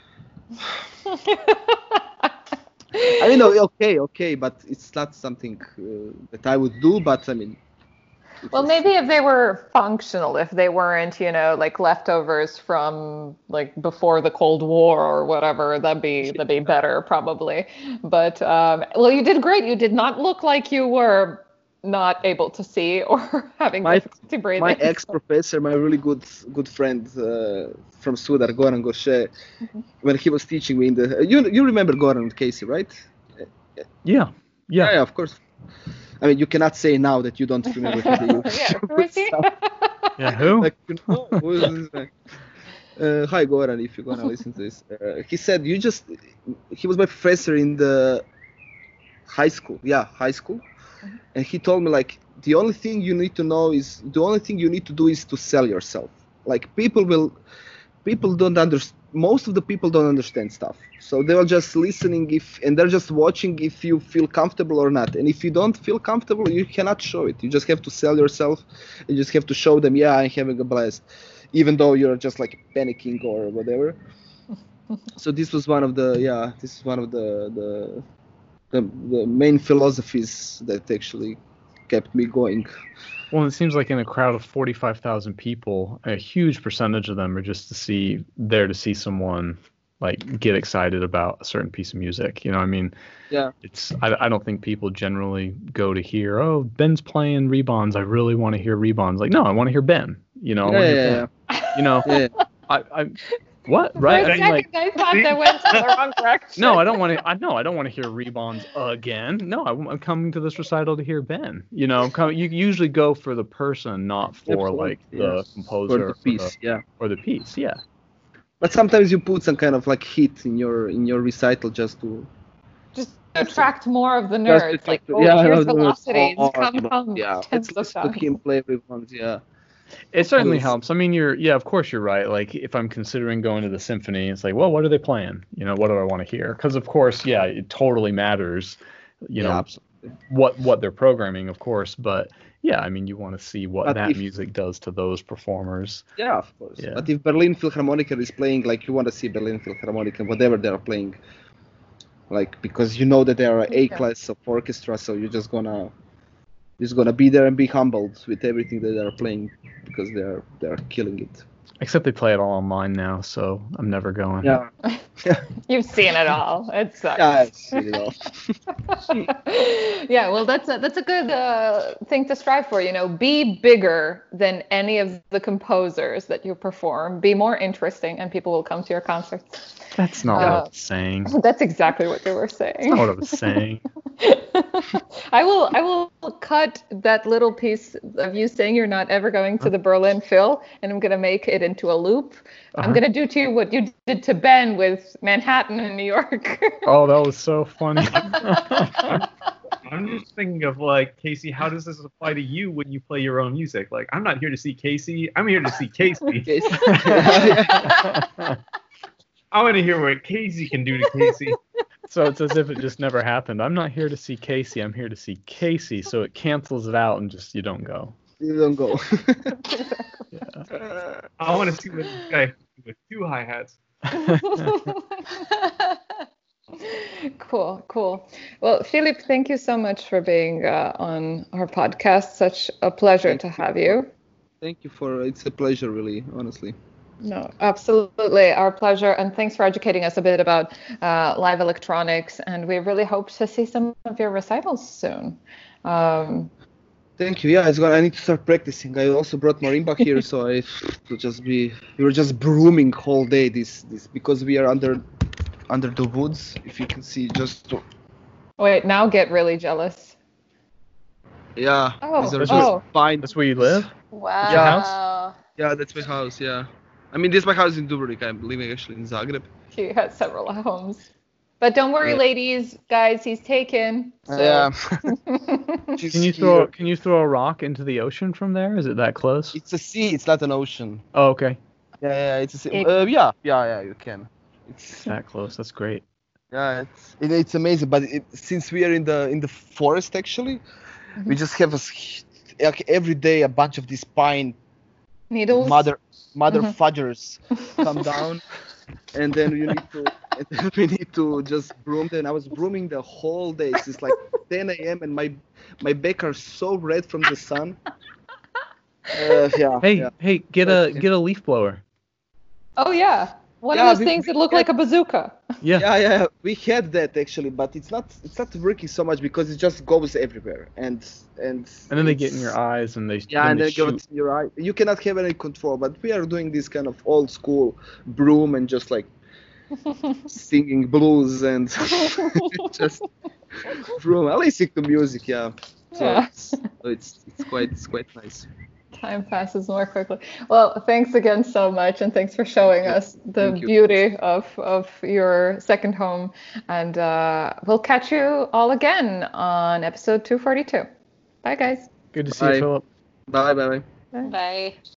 I mean, okay, okay, but it's not something uh, that I would do. But I mean, it Well, was- maybe if they were functional, if they weren't, you know, like leftovers from like before the Cold War or whatever, that'd be that'd be better probably. But um, well, you did great. You did not look like you were not able to see or having My- difficulty breathing. my ex-professor, my really good good friend uh, from Sudar, Goran Gorše, when he was teaching me in the you you remember Goran Casey, right? Yeah. Yeah, Yeah. yeah, of course. I mean, you cannot say now that you don't remember him. You- Yeah, who is he? Yeah. Who? like, you know, who is this man? Uh, hi Goran, if you're gonna listen to this. Uh, he said you just. He was my professor in the high school. Yeah, high school. And he told me like the only thing you need to know is the only thing you need to do is to sell yourself. Like people will, people don't understand. Most of the people don't understand stuff, so they are just listening if and they're just watching if you feel comfortable or not. And if you don't feel comfortable, you cannot show it. You just have to sell yourself. You just have to show them, yeah, I'm having a blast, even though you're just like panicking or whatever. So this was one of the yeah, this is one of the the the, the main philosophies that actually kept me going. Well, it seems like in a crowd of forty-five thousand people, a huge percentage of them are just to see there to see someone like get excited about a certain piece of music. You know, I mean, Yeah. it's I, I don't think people generally go to hear, oh, Ben's playing Rebonds. I really want to hear Rebonds. Like, no, I want to hear Ben. You know, I Yeah, wanna hear yeah, Ben. You know, Yeah. I, I what For right? a I mean, second, like, I thought they went in the wrong direction. no, I don't want to. I no, I don't want to hear Rebonds again. No, I'm, I'm coming to this recital to hear Ben. You know, I'm coming, you usually go for the person, not for Absolutely, like the yeah. composer For the piece, yeah. or the piece. Yeah. But sometimes you put some kind of like hit in your in your recital just to Just attract more of the just to nerds. Like, talk to- oh, yeah, here's no, no, velocities. oh, Come, you know, come. yeah. Tens Let's of listen to him thousands. play Rebonds, yeah. It certainly Yes. helps. I mean, you're, yeah, of course you're right. Like, if I'm considering going to the symphony, it's like, well, what are they playing? You know, what do I want to hear? Because, of course, yeah, it totally matters, you Yeah, know, absolutely. what what they're programming, of course. But, yeah, I mean, you want to see what But that if- music does to those performers. Yeah, of course. Yeah. But if Berlin Philharmoniker is playing, like you want to see Berlin Philharmoniker, whatever they are playing, like because you know that they are a Yeah. class of orchestra, so you're just gonna just gonna be there and be humbled with everything that they are playing because they are they are killing it. Except they play it all online now, so I'm never going. Yeah, You've seen it all. It sucks. yeah, I've seen it all. Yeah, well, that's a, that's a good uh, thing to strive for. You know, be bigger than any of the composers that you perform. Be more interesting, and people will come to your concerts. That's not what I Uh, was saying. That's exactly what they were saying. Not what I was saying. I will I will cut that little piece of you saying you're not ever going to the Berlin Phil, and I'm gonna make it into a loop. I'm Uh-huh. gonna do to you what you did to Ben with Manhattan and New York. Oh, that was so funny. I'm just thinking of like, Casey, how does this apply to you when you play your own music? Like, I'm not here to see Casey. I'm here to see Casey. Okay. I want to hear what Casey can do to Casey. So it's as if it just never happened. I'm not here to see Casey. I'm here to see Casey. So it cancels it out and just you don't go. You don't go. I want to see what this guy can do with two hi-hats. Cool, cool. Well, Philip, thank you so much for being uh, on our podcast. Such a pleasure Thank to you. have you. Thank you for it's a pleasure, really, honestly. No, absolutely. Our pleasure. And thanks for educating us a bit about uh, live electronics. And we really hope to see some of your recitals soon. Um, Thank you. Yeah, it's gonna. I need to start practicing. I also brought marimba here, so I to just be. We were just brooming whole day. This this because we are under under the woods. If you can see, just to, wait, now get really jealous. yeah. Oh, these are oh. just pine. That's where you live? Wow. your house? Yeah, that's my house. Yeah. I mean, this is my house in Dubrovnik. I'm living actually in Zagreb. He has several homes. But don't worry, Yeah. ladies, guys, he's taken. So. Yeah. Can She's you throw here. Can you throw a rock into the ocean from there? Is it that close? It's a sea. It's not an ocean. Oh, okay. Yeah, yeah. It's a sea. It- Uh, yeah, yeah, yeah. You can. It's That close. That's great. yeah. It's it, it's amazing. But it, since we are in the in the forest, actually, we just have a s- like every day a bunch of these pine Needles? mother mother Mhm. fudgers come down, and then you need to and then we need to just broom them. I was brooming the whole day. It's like ten a.m. and my my back are so red from the sun. Uh, yeah. Hey, yeah. hey, get a get a leaf blower. Oh, yeah. One Yeah, of those we- things we that look had- like a bazooka. Yeah. Yeah, yeah, we had that actually, but it's not it's not working so much because it just goes everywhere and and And then they get in it's- your eyes and they Yeah, then and they then go shoot. in your eye. You cannot have any control, but we are doing this kind of old school broom and just like singing blues and just broom. I listen to music, yeah. So Yeah. it's, so it's it's quite it's quite nice. Time passes more quickly. Well, thanks again so much, and thanks for showing us the Thank you. beauty of, of your second home. And uh, we'll catch you all again on episode two forty-two. Bye, guys. Good to see Bye. you, Philip. Bye bye bye. Bye.